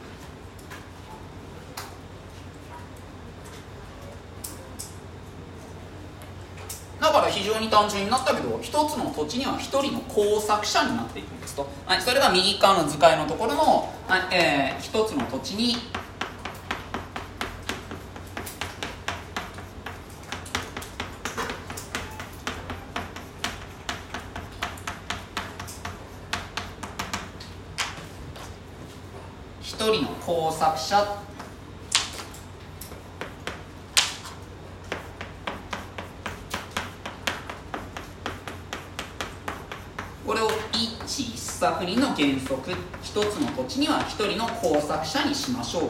Speaker 1: だから非常に単純になったけど、一つの土地には一人の耕作者になっていくんですと。はい、それが右側の図解のところの、一つの土地に一人の耕作者、これを一一作人の原則、一つの土地には一人の耕作者にしましょう。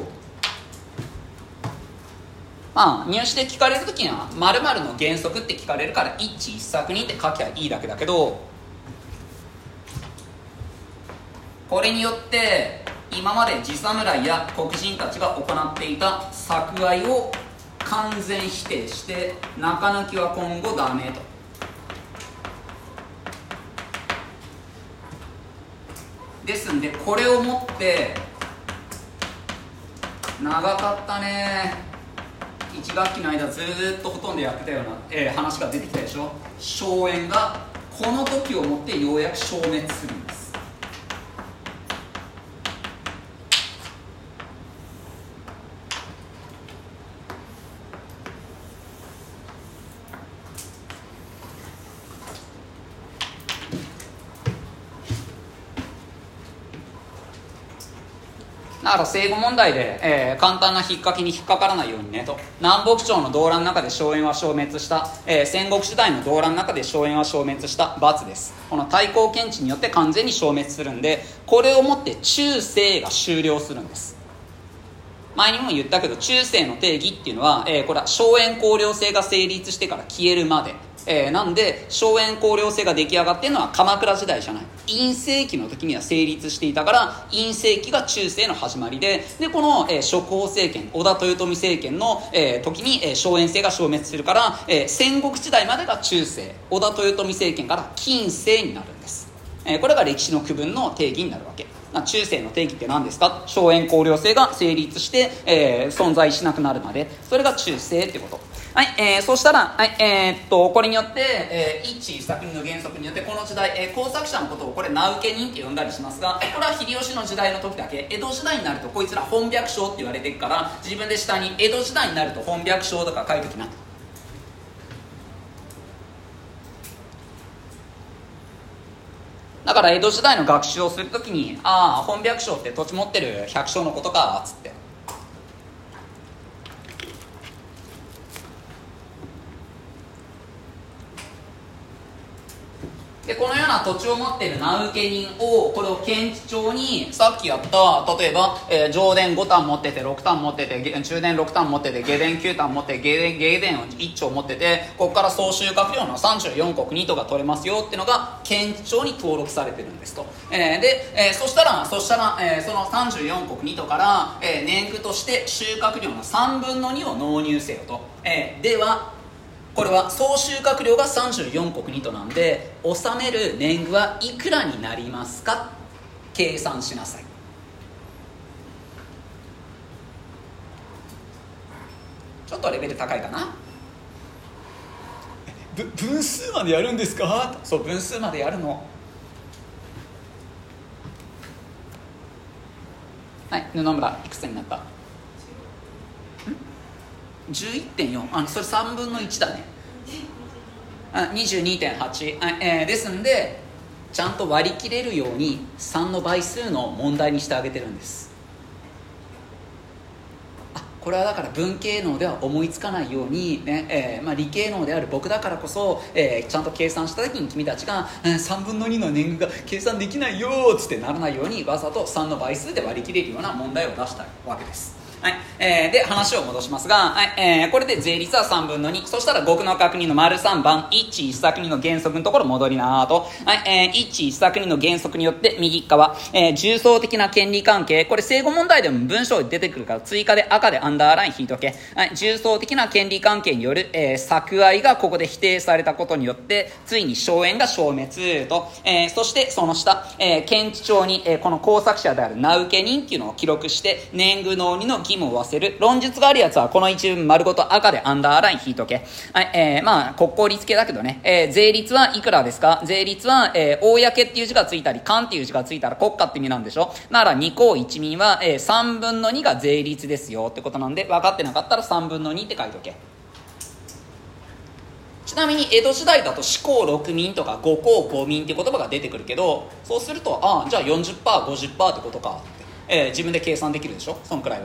Speaker 1: 入試で聞かれるときには〇〇の原則って聞かれるから一一作人って書きゃいいだけだけど、これによって今まで地侍や黒人たちが行っていた搾愛を完全否定して、中抜きは今後ダメと。ですんでこれをもって、長かったね、1学期の間ずっとほとんどやってたような、話が出てきたでしょ。荘園がこの時をもってようやく消滅するんです。だから正誤問題で、簡単な引っ掛けに引っかからないようにねと、南北朝の動乱の中で荘園は消滅した、戦国時代の動乱の中で荘園は消滅した×です。この対抗検知によって完全に消滅するんで、これをもって中世が終了するんです。前にも言ったけど、中世の定義っていうのは、これは荘園公領制が成立してから消えるまで、なんで荘園公領制が出来上がっているのは鎌倉時代じゃない、院政期の時には成立していたから、院政期が中世の始まりで、この、職法政権、織田豊臣政権の、時に、荘園制が消滅するから、戦国時代までが中世、織田豊臣政権から近世になるんです。これが歴史の区分の定義になるわけ。中世の定義って何ですか？荘園公領制が成立して、存在しなくなるまで、それが中世ってこと。はい、そうしたら、はい、これによって、一一作人の原則によってこの時代、耕作者のことをこれ名受け人って呼んだりしますが、これは秀吉の時代の時だけ。江戸時代になるとこいつら本百姓って言われていくから、自分で下に江戸時代になると本百姓とか書いときな。だだから江戸時代の学習をするときに、本百姓って土地持ってる百姓のことかっつって、でこのような土地を持っている名受人を、これを検地帳に、さっきやった例えば、上田5反持ってて6反持ってて、中田6反持ってて、下田9反持ってて、下田を1丁持ってて、ここから総収穫量の34石2とか取れますよっていうのが検地帳に登録されてるんですと。そしたら、その34石2とから、年貢として収穫量の3分の2を納入せよと。ではこれは総収穫量が34石2となんで、納める年貢はいくらになりますか、計算しなさい。ちょっとレベル高いかな。分数までやるんですか。そう、分数までやるの。はい、布村いくつになった？ 11.4、それ3分の1だね。22.8、ですんでちゃんと割り切れるように3の倍数の問題にしてあげてるんです。これはだから文系能では思いつかないように、ね理系能である僕だからこそ、ちゃんと計算した時に君たちが、3分の2の年貢が計算できないよっつってならないように、わざと3の倍数で割り切れるような問題を出したわけです。はい、で話を戻しますが、これで税率は3分の2。そしたら極の確認の丸3番一一作二の原則のところ戻りなーと、一一作二の原則によって右側、重層的な権利関係、これ正誤問題でも文章に出てくるから追加で赤でアンダーライン引いとけ。重層的な権利関係による、索愛がここで否定されたことによってついに荘園が消滅と、そしてその下、検地帳に、この工作者である名受人っていうのを記録して年貢納入の義務を負わせる。論述があるやつはこの一文丸ごと赤でアンダーライン引いとけ。はい、国公立系だけどね、税率はいくらですか。税率は、公っていう字がついたり官っていう字がついたら国家って意味なんでしょ。なら二項一民は、3分の2が税率ですよってことなんで、分かってなかったら3分の2って書いとけ。ちなみに江戸時代だと四項六民とか五項五民って言葉が出てくるけど、そうするとじゃあ 40%50% ってことかって、自分で計算できるでしょ、そんくらいは。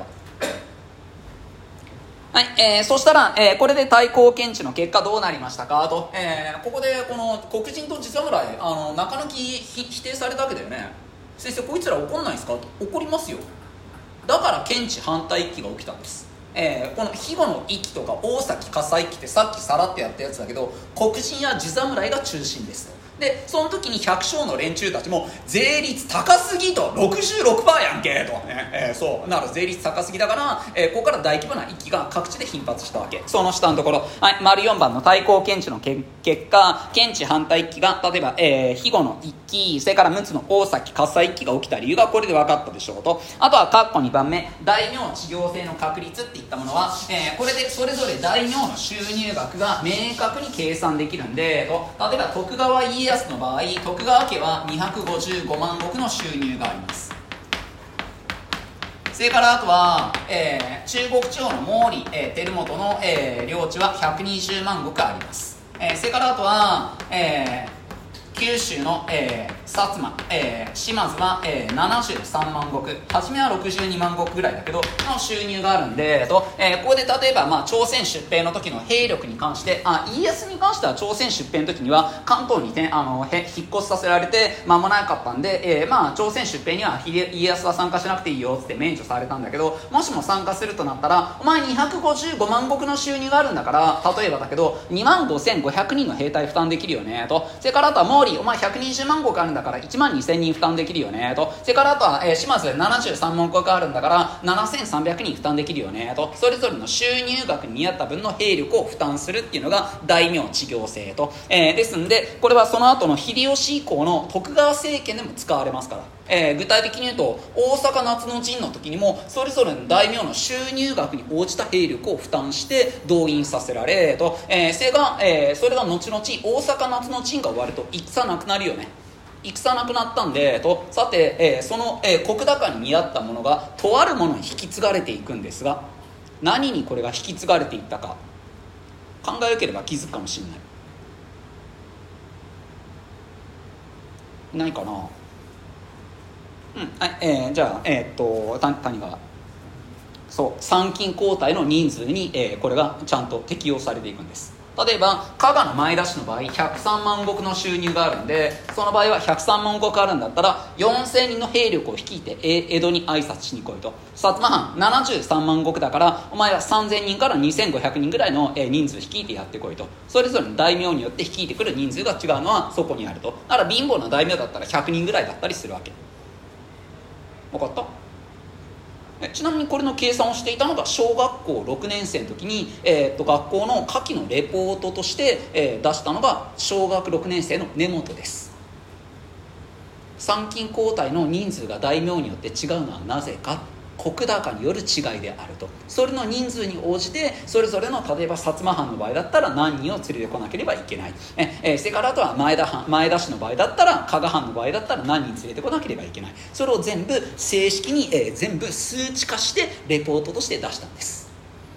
Speaker 1: はい、そしたら、これで対抗検知の結果どうなりましたかと、ここでこの黒人と地侍中抜き否定されたわけだよね。先生こいつら怒んないですかと。怒りますよ。だから検知反対一揆が起きたんです。この肥後の一揆とか大崎葛西一揆ってさっきさらってやったやつだけど、黒人や地侍が中心ですと。でその時に百姓の連中たちも税率高すぎと 66% やんけとね、そうなら税率高すぎだから、ここから大規模な一揆が各地で頻発したわけ。その下のところ、はい、丸4番の対抗検知の結果、検知反対一揆が例えば、肥後の一揆、それから陸奥の大崎葛西一揆が起きた理由がこれで分かったでしょうと。あとは括弧2番目大名地行制の確率っていったものは、これでそれぞれ大名の収入額が明確に計算できるんでと。例えば徳川家康の場合、徳川家は255万石の収入があります。それからあとは、中国地方の毛利、輝元の、領地は120万石あります。それからあとは、九州の、薩摩、島津は、73万石、初めは62万石ぐらいだけどの収入があるんでここで例えば、朝鮮出兵の時の兵力に関して家康に関しては朝鮮出兵の時には関東に、ね、引っ越しさせられて間もなかったんで、朝鮮出兵には家康は参加しなくていいよって免除されたんだけど、もしも参加するとなったらお前255万石の収入があるんだから、例えばだけど2万5500人の兵隊負担できるよねと。それからあとは毛利お前120万石あるんだから1万2000人負担できるよねと。それからあとは、島津73万石あるんだから7300人負担できるよねと。それぞれの収入額に見合った分の兵力を負担するっていうのが大名地行制と、ですんでこれはその後の秀吉以降の徳川政権でも使われますから、具体的に言うと大阪夏の陣の時にもそれぞれの大名の収入額に応じた兵力を負担して動員させられと、それが後々大阪夏の陣が終わると戦なくなるよね。戦なくなったんでさて、その、石高に見合ったものがとあるものに引き継がれていくんですが、何にこれが引き継がれていったか考えよければ気づくかもしれない。 いないかな。じゃあ、谷川、そう参勤交代の人数に、これがちゃんと適用されていくんです。例えば加賀の前田氏の場合103万石の収入があるんで、その場合は103万石あるんだったら4000人の兵力を率いて江戸に挨拶しに来いと。薩摩藩73万石だからお前は3000人から2500人ぐらいの人数率いてやってこいと。それぞれの大名によって率いてくる人数が違うのはそこにあると。だから貧乏な大名だったら100人ぐらいだったりするわけ。分かった？ちなみにこれの計算をしていたのが小学校6年生の時に、学校の夏季のレポートとして、出したのが小学6年生の根本です。参勤交代の人数が大名によって違うのはなぜか、石高による違いであると。それの人数に応じてそれぞれの、例えば薩摩藩の場合だったら何人を連れてこなければいけない、それからあとは前田氏の場合だったら加賀藩の場合だったら何人連れてこなければいけない。それを全部正式に、全部数値化してレポートとして出したんです。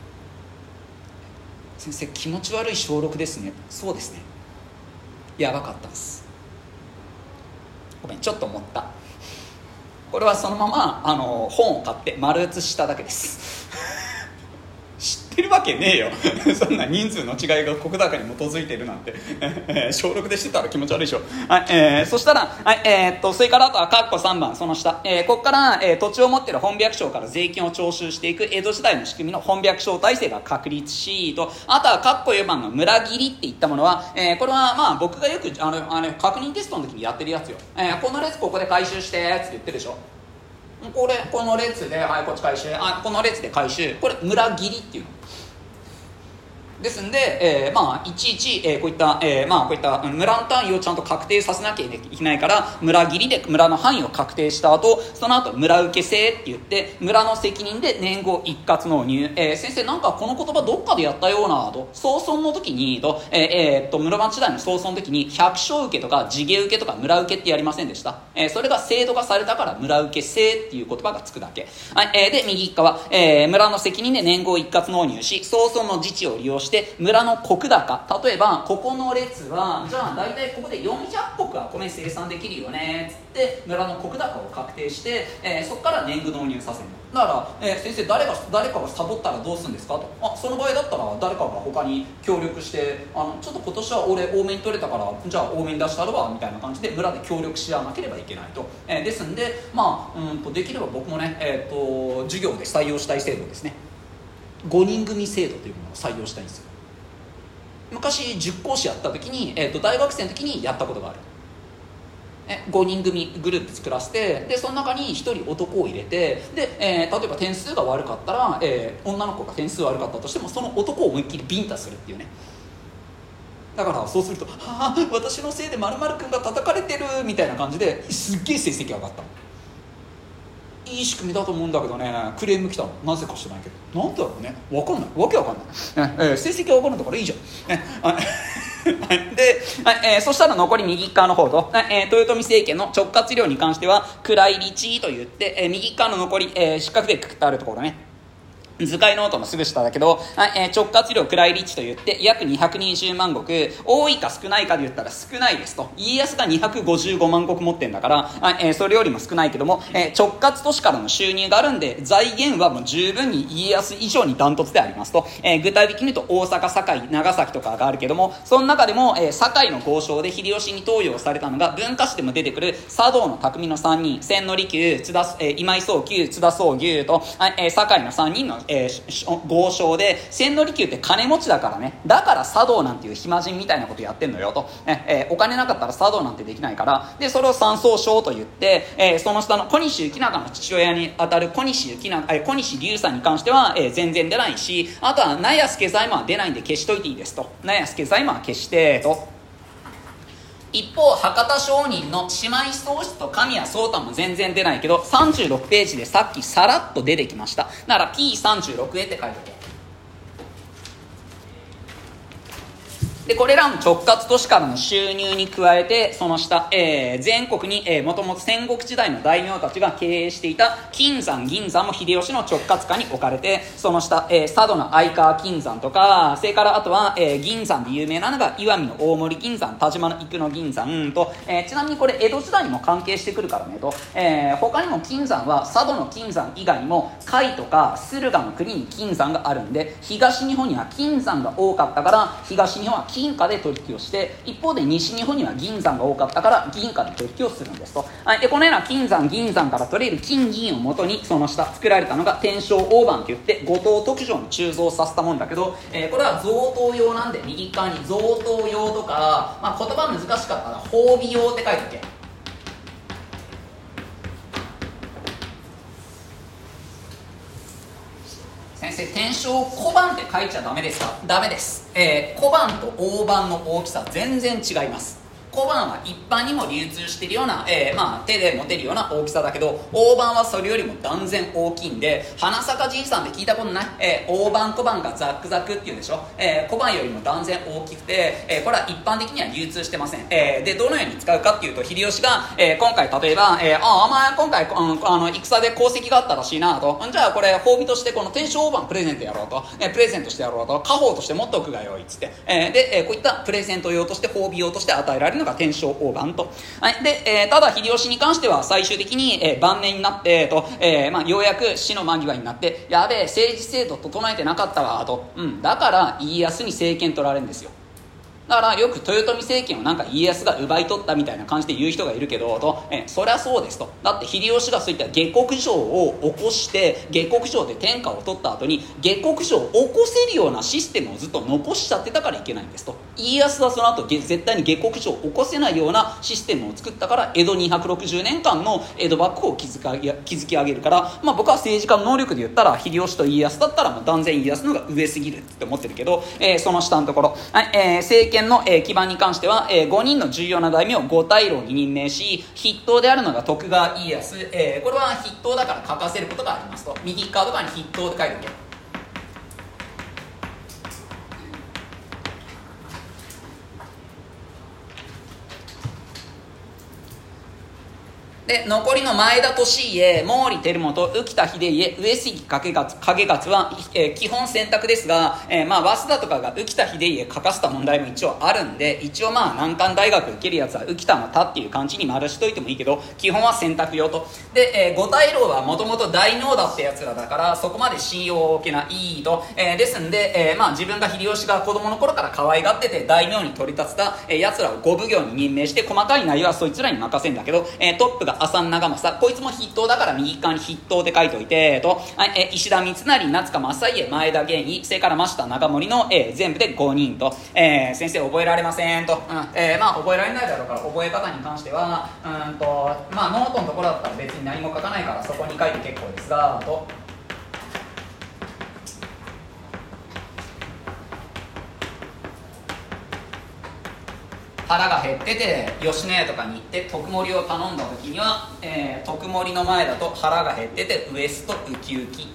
Speaker 1: 先生気持ち悪い小6ですね。そうですね、やばかったです。ごめんちょっと思った。これはそのまま本を買って丸写しただけです知ってるわけねえよそんな人数の違いが石高に基づいているなんて小6でしてたら気持ち悪いでしょ。そしたら、それからあとは括弧3番その下、ここから、土地を持っている本百姓から税金を徴収していく江戸時代の仕組みの本百姓体制が確立しと、あとは括弧4番の村切りっていったものは、これはまあ僕がよく確認テストの時にやってるやつよ。この列ここで回収してって言ってるでしょ。この列で、はい、こっち回収、この列で回収、これ村切りっていうのですんで、いちいち、こういった、こういった村の単位をちゃんと確定させなきゃいけないから村切りで村の範囲を確定した後、その後村受制って言って村の責任で年号一括納入、先生なんかこの言葉どっかでやったようなと、総村の時に室町時代の総村の時に百姓受けとか地毛受けとか村受けってやりませんでした。それが制度化されたから村受制っていう言葉がつくだけ。で右側、村の責任で年号一括納入し総村の自治を利用して村の石高、例えばここの列はじゃあ大体ここで400石は米生産できるよねっつって村の石高を確定して、そこから年貢納入させるのだから、先生誰かがサボったらどうするんですかと。その場合だったら誰かが他に協力してちょっと今年は俺多めに取れたからじゃあ多めに出したるわみたいな感じで村で協力し合わなければいけないと。ですんでできれば僕もね、授業で採用したい制度ですね。5人組制度というものを採用したいんですよ。昔塾講師やった時に、大学生の時にやったことがある。5人組グループ作らせて、でその中に1人男を入れて、で、例えば点数が悪かったら、女の子が点数悪かったとしてもその男を思いっきりビンタするっていうね。だからそうすると私のせいで〇〇君が叩かれてるみたいな感じですっげえ成績上がった。いい仕組みだと思うんだけどね、クレーム来たの。なぜか知らないけどなんだろうね、分かんない、わけわかんない、成績が分かるんだからいいじゃん、で、そしたら残り右側の方と、豊臣政権の直轄領に関しては位立といって、右側の残り、四角でくくってあるところね、図解ノートのすぐ下だけど、直轄領位立といって約220万石、多いか少ないかで言ったら少ないですと。家康が255万石持ってんだから、それよりも少ないけども、直轄都市からの収入があるんで財源はもう十分に家康以上にダントツでありますと。具体的に言うと大阪、堺、長崎とかがあるけども、その中でも、堺の豪商で秀吉に登用されたのが文化史でも出てくる茶道の匠の3人、千利休、今井宗久、津田宗牛と、堺の3人の豪商で、千利休って金持ちだからね、だから茶道なんていう暇人みたいなことやってんのよと。お金なかったら茶道なんてできないから、でそれを三宗匠と言って、その下の小西行長の父親にあたる小西龍さんに関しては、全然出ないし、あとは納屋助左衛門は出ないんで消しといていいですと。納屋助左衛門は消してと。一方博多商人の姉妹宗室と神谷宗太も全然出ないけど36ページでさっきさらっと出てきました。だから P36 へって書いておこう。 でこれらの直轄都市からの収入に加えてその下、全国にもともと戦国時代の大名たちが経営していた金山銀山も秀吉の直轄下に置かれて、その下、佐渡の相川金山とか、それからあとは、銀山で有名なのが石見の大森銀山、田島の生野銀山と、ちなみにこれ江戸時代にも関係してくるからねと、他にも金山は佐渡の金山以外にも甲斐とか駿河の国に金山があるんで、東日本には金山が多かったから東日本は金貨で取引をして、一方で西日本には銀山が多かったから銀貨で取引をするんですと。でこのような金山銀山から取れる金銀をもとにその下作られたのが天正大判といって後藤特上に鋳造させたもんだけど、これは贈答用なんで右側に贈答用とか、言葉難しかったら褒美用って書いておけ。先生、天正小判って書いちゃダメですか？ダメです。小判と大判の大きさ全然違います。小判は一般にも流通しているような、手で持てるような大きさだけど、大判はそれよりも断然大きいんで、花坂じいさんって聞いたことない？大判小判がザックザックっていうでしょ。小判よりも断然大きくて、これは一般的には流通してません。でどのように使うかっていうと、秀吉が、今回例えば、お前今回、戦で功績があったらしいなと、じゃあこれ褒美としてこの天正大判プレゼントやろうと、プレゼントしてやろうと、家宝として持っておくがよいっつって、で、こういったプレゼント用として褒美用として与えられるのが天正大判と。で、ただ秀吉に関しては最終的に、晩年になってと、ようやく死の間際になって、やべえ政治制度整えてなかったわと、だから家康に政権取られるんですよ。だからよく豊臣政権をなんか家康が奪い取ったみたいな感じで言う人がいるけどと、そりゃそうですと。だって秀吉がそういった下克上を起こして下克上で天下を取った後に下克上を起こせるようなシステムをずっと残しちゃってたからいけないんですと。家康はその後絶対に下克上を起こせないようなシステムを作ったから江戸260年間の江戸幕府を築き上げるから、僕は政治家の能力で言ったら秀吉と家康だったら断然家康の方が上すぎるって思ってるけど、その下のところ、政権の基盤に関しては5人の重要な大名を五大老に任命し、筆頭であるのが徳川家康、これは筆頭だから書かせることがありますと。右側とかに筆頭って書いておけ。で残りの前田利家、毛利輝元、浮田秀家、上杉景勝は、基本選択ですが、早稲田とかが浮田秀家書かせた問題も一応あるんで、一応難関大学受けるやつは浮田の田っていう感じに丸しといてもいいけど、基本は選択用と。で、五大老はもともと大名だってやつらだからそこまで信用を受けないと、ですんで、自分が秀吉が子供の頃から可愛がってて大名に取り立てた、やつらを五奉行に任命して、細かい内容はそいつらに任せんだけど、トップが浅野長政、こいつも筆頭だから右側に筆頭って書いておいてと、石田三成、夏川正家、前田玄夷、それから真下長森の、全部で5人と、先生覚えられませんと、覚えられないだろうから覚え方に関してはノートのところだったら別に何も書かないからそこに書いて結構ですがと。腹が減ってて吉野家とかに行って特盛りを頼んだ時には、特盛りの前だと腹が減っててウエストウキウキ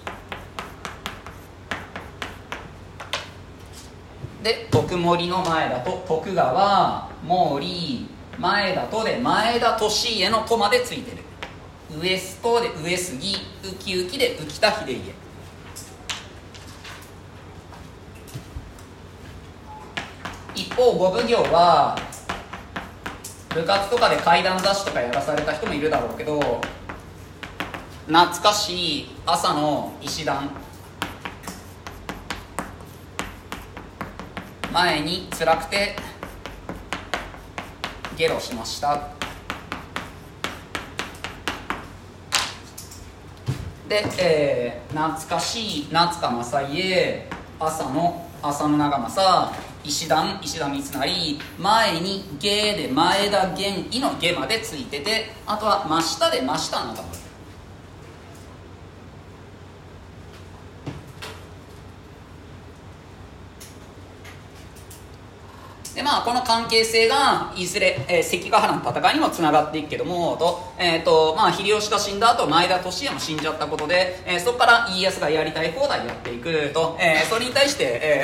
Speaker 1: で、特盛りの前だと徳川毛利、前だとで前田利家のとまでついてる。ウエストで上杉、ウキウキで浮田秀家。一方五奉行は部活とかで怪談雑誌とかやらされた人もいるだろうけど、懐かしい朝の石段、前に辛くてゲロしましたで、懐かしい夏川正家、浅野長政、石田三成、前に芸で前田玄夷の芸までついてて、あとは真下で真下長政。 でこの関係性がいずれ、関ヶ原の戦いにもつながっていくけども秀吉が死んだ後前田利家も死んじゃったことで、そこから家康がやりたい放題やっていくと、それに対して、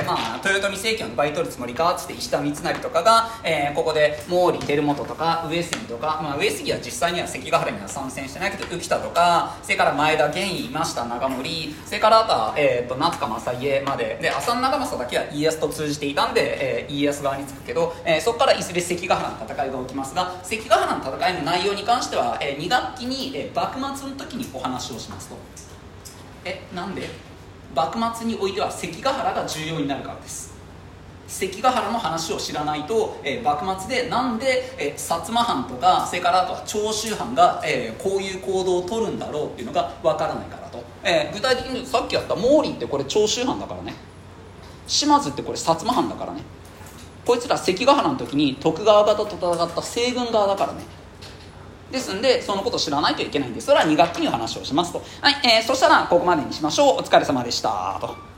Speaker 1: 豊臣政権を奪い取るつもりかつって石田三成とかが、ここで毛利輝元とか上杉とか、上杉は実際には関ヶ原には参戦してないけど浮田とか、それから前田源位今下長森、それからあとは、夏川正家までで、浅野長政だけは家康と通じていたんで、家康側につくけど、そこからいずれ関ヶ原の戦いが起きますが、関ヶ原の戦いの内容に関しては、2学期に、幕末の時にお話をしますと。なんで幕末においては関ヶ原が重要になるからです。関ヶ原の話を知らないと、幕末でなんで、薩摩藩とかそれからあとは長州藩が、こういう行動を取るんだろうっていうのがわからないからと、具体的にさっきやった毛利ってこれ長州藩だからね、島津ってこれ薩摩藩だからね、こいつら関ヶ原の時に徳川方と戦った西軍側だからね。ですんでそのことを知らないといけないんで、それは2学期にお話をしますと。はい、そしたらここまでにしましょう。お疲れ様でしたと。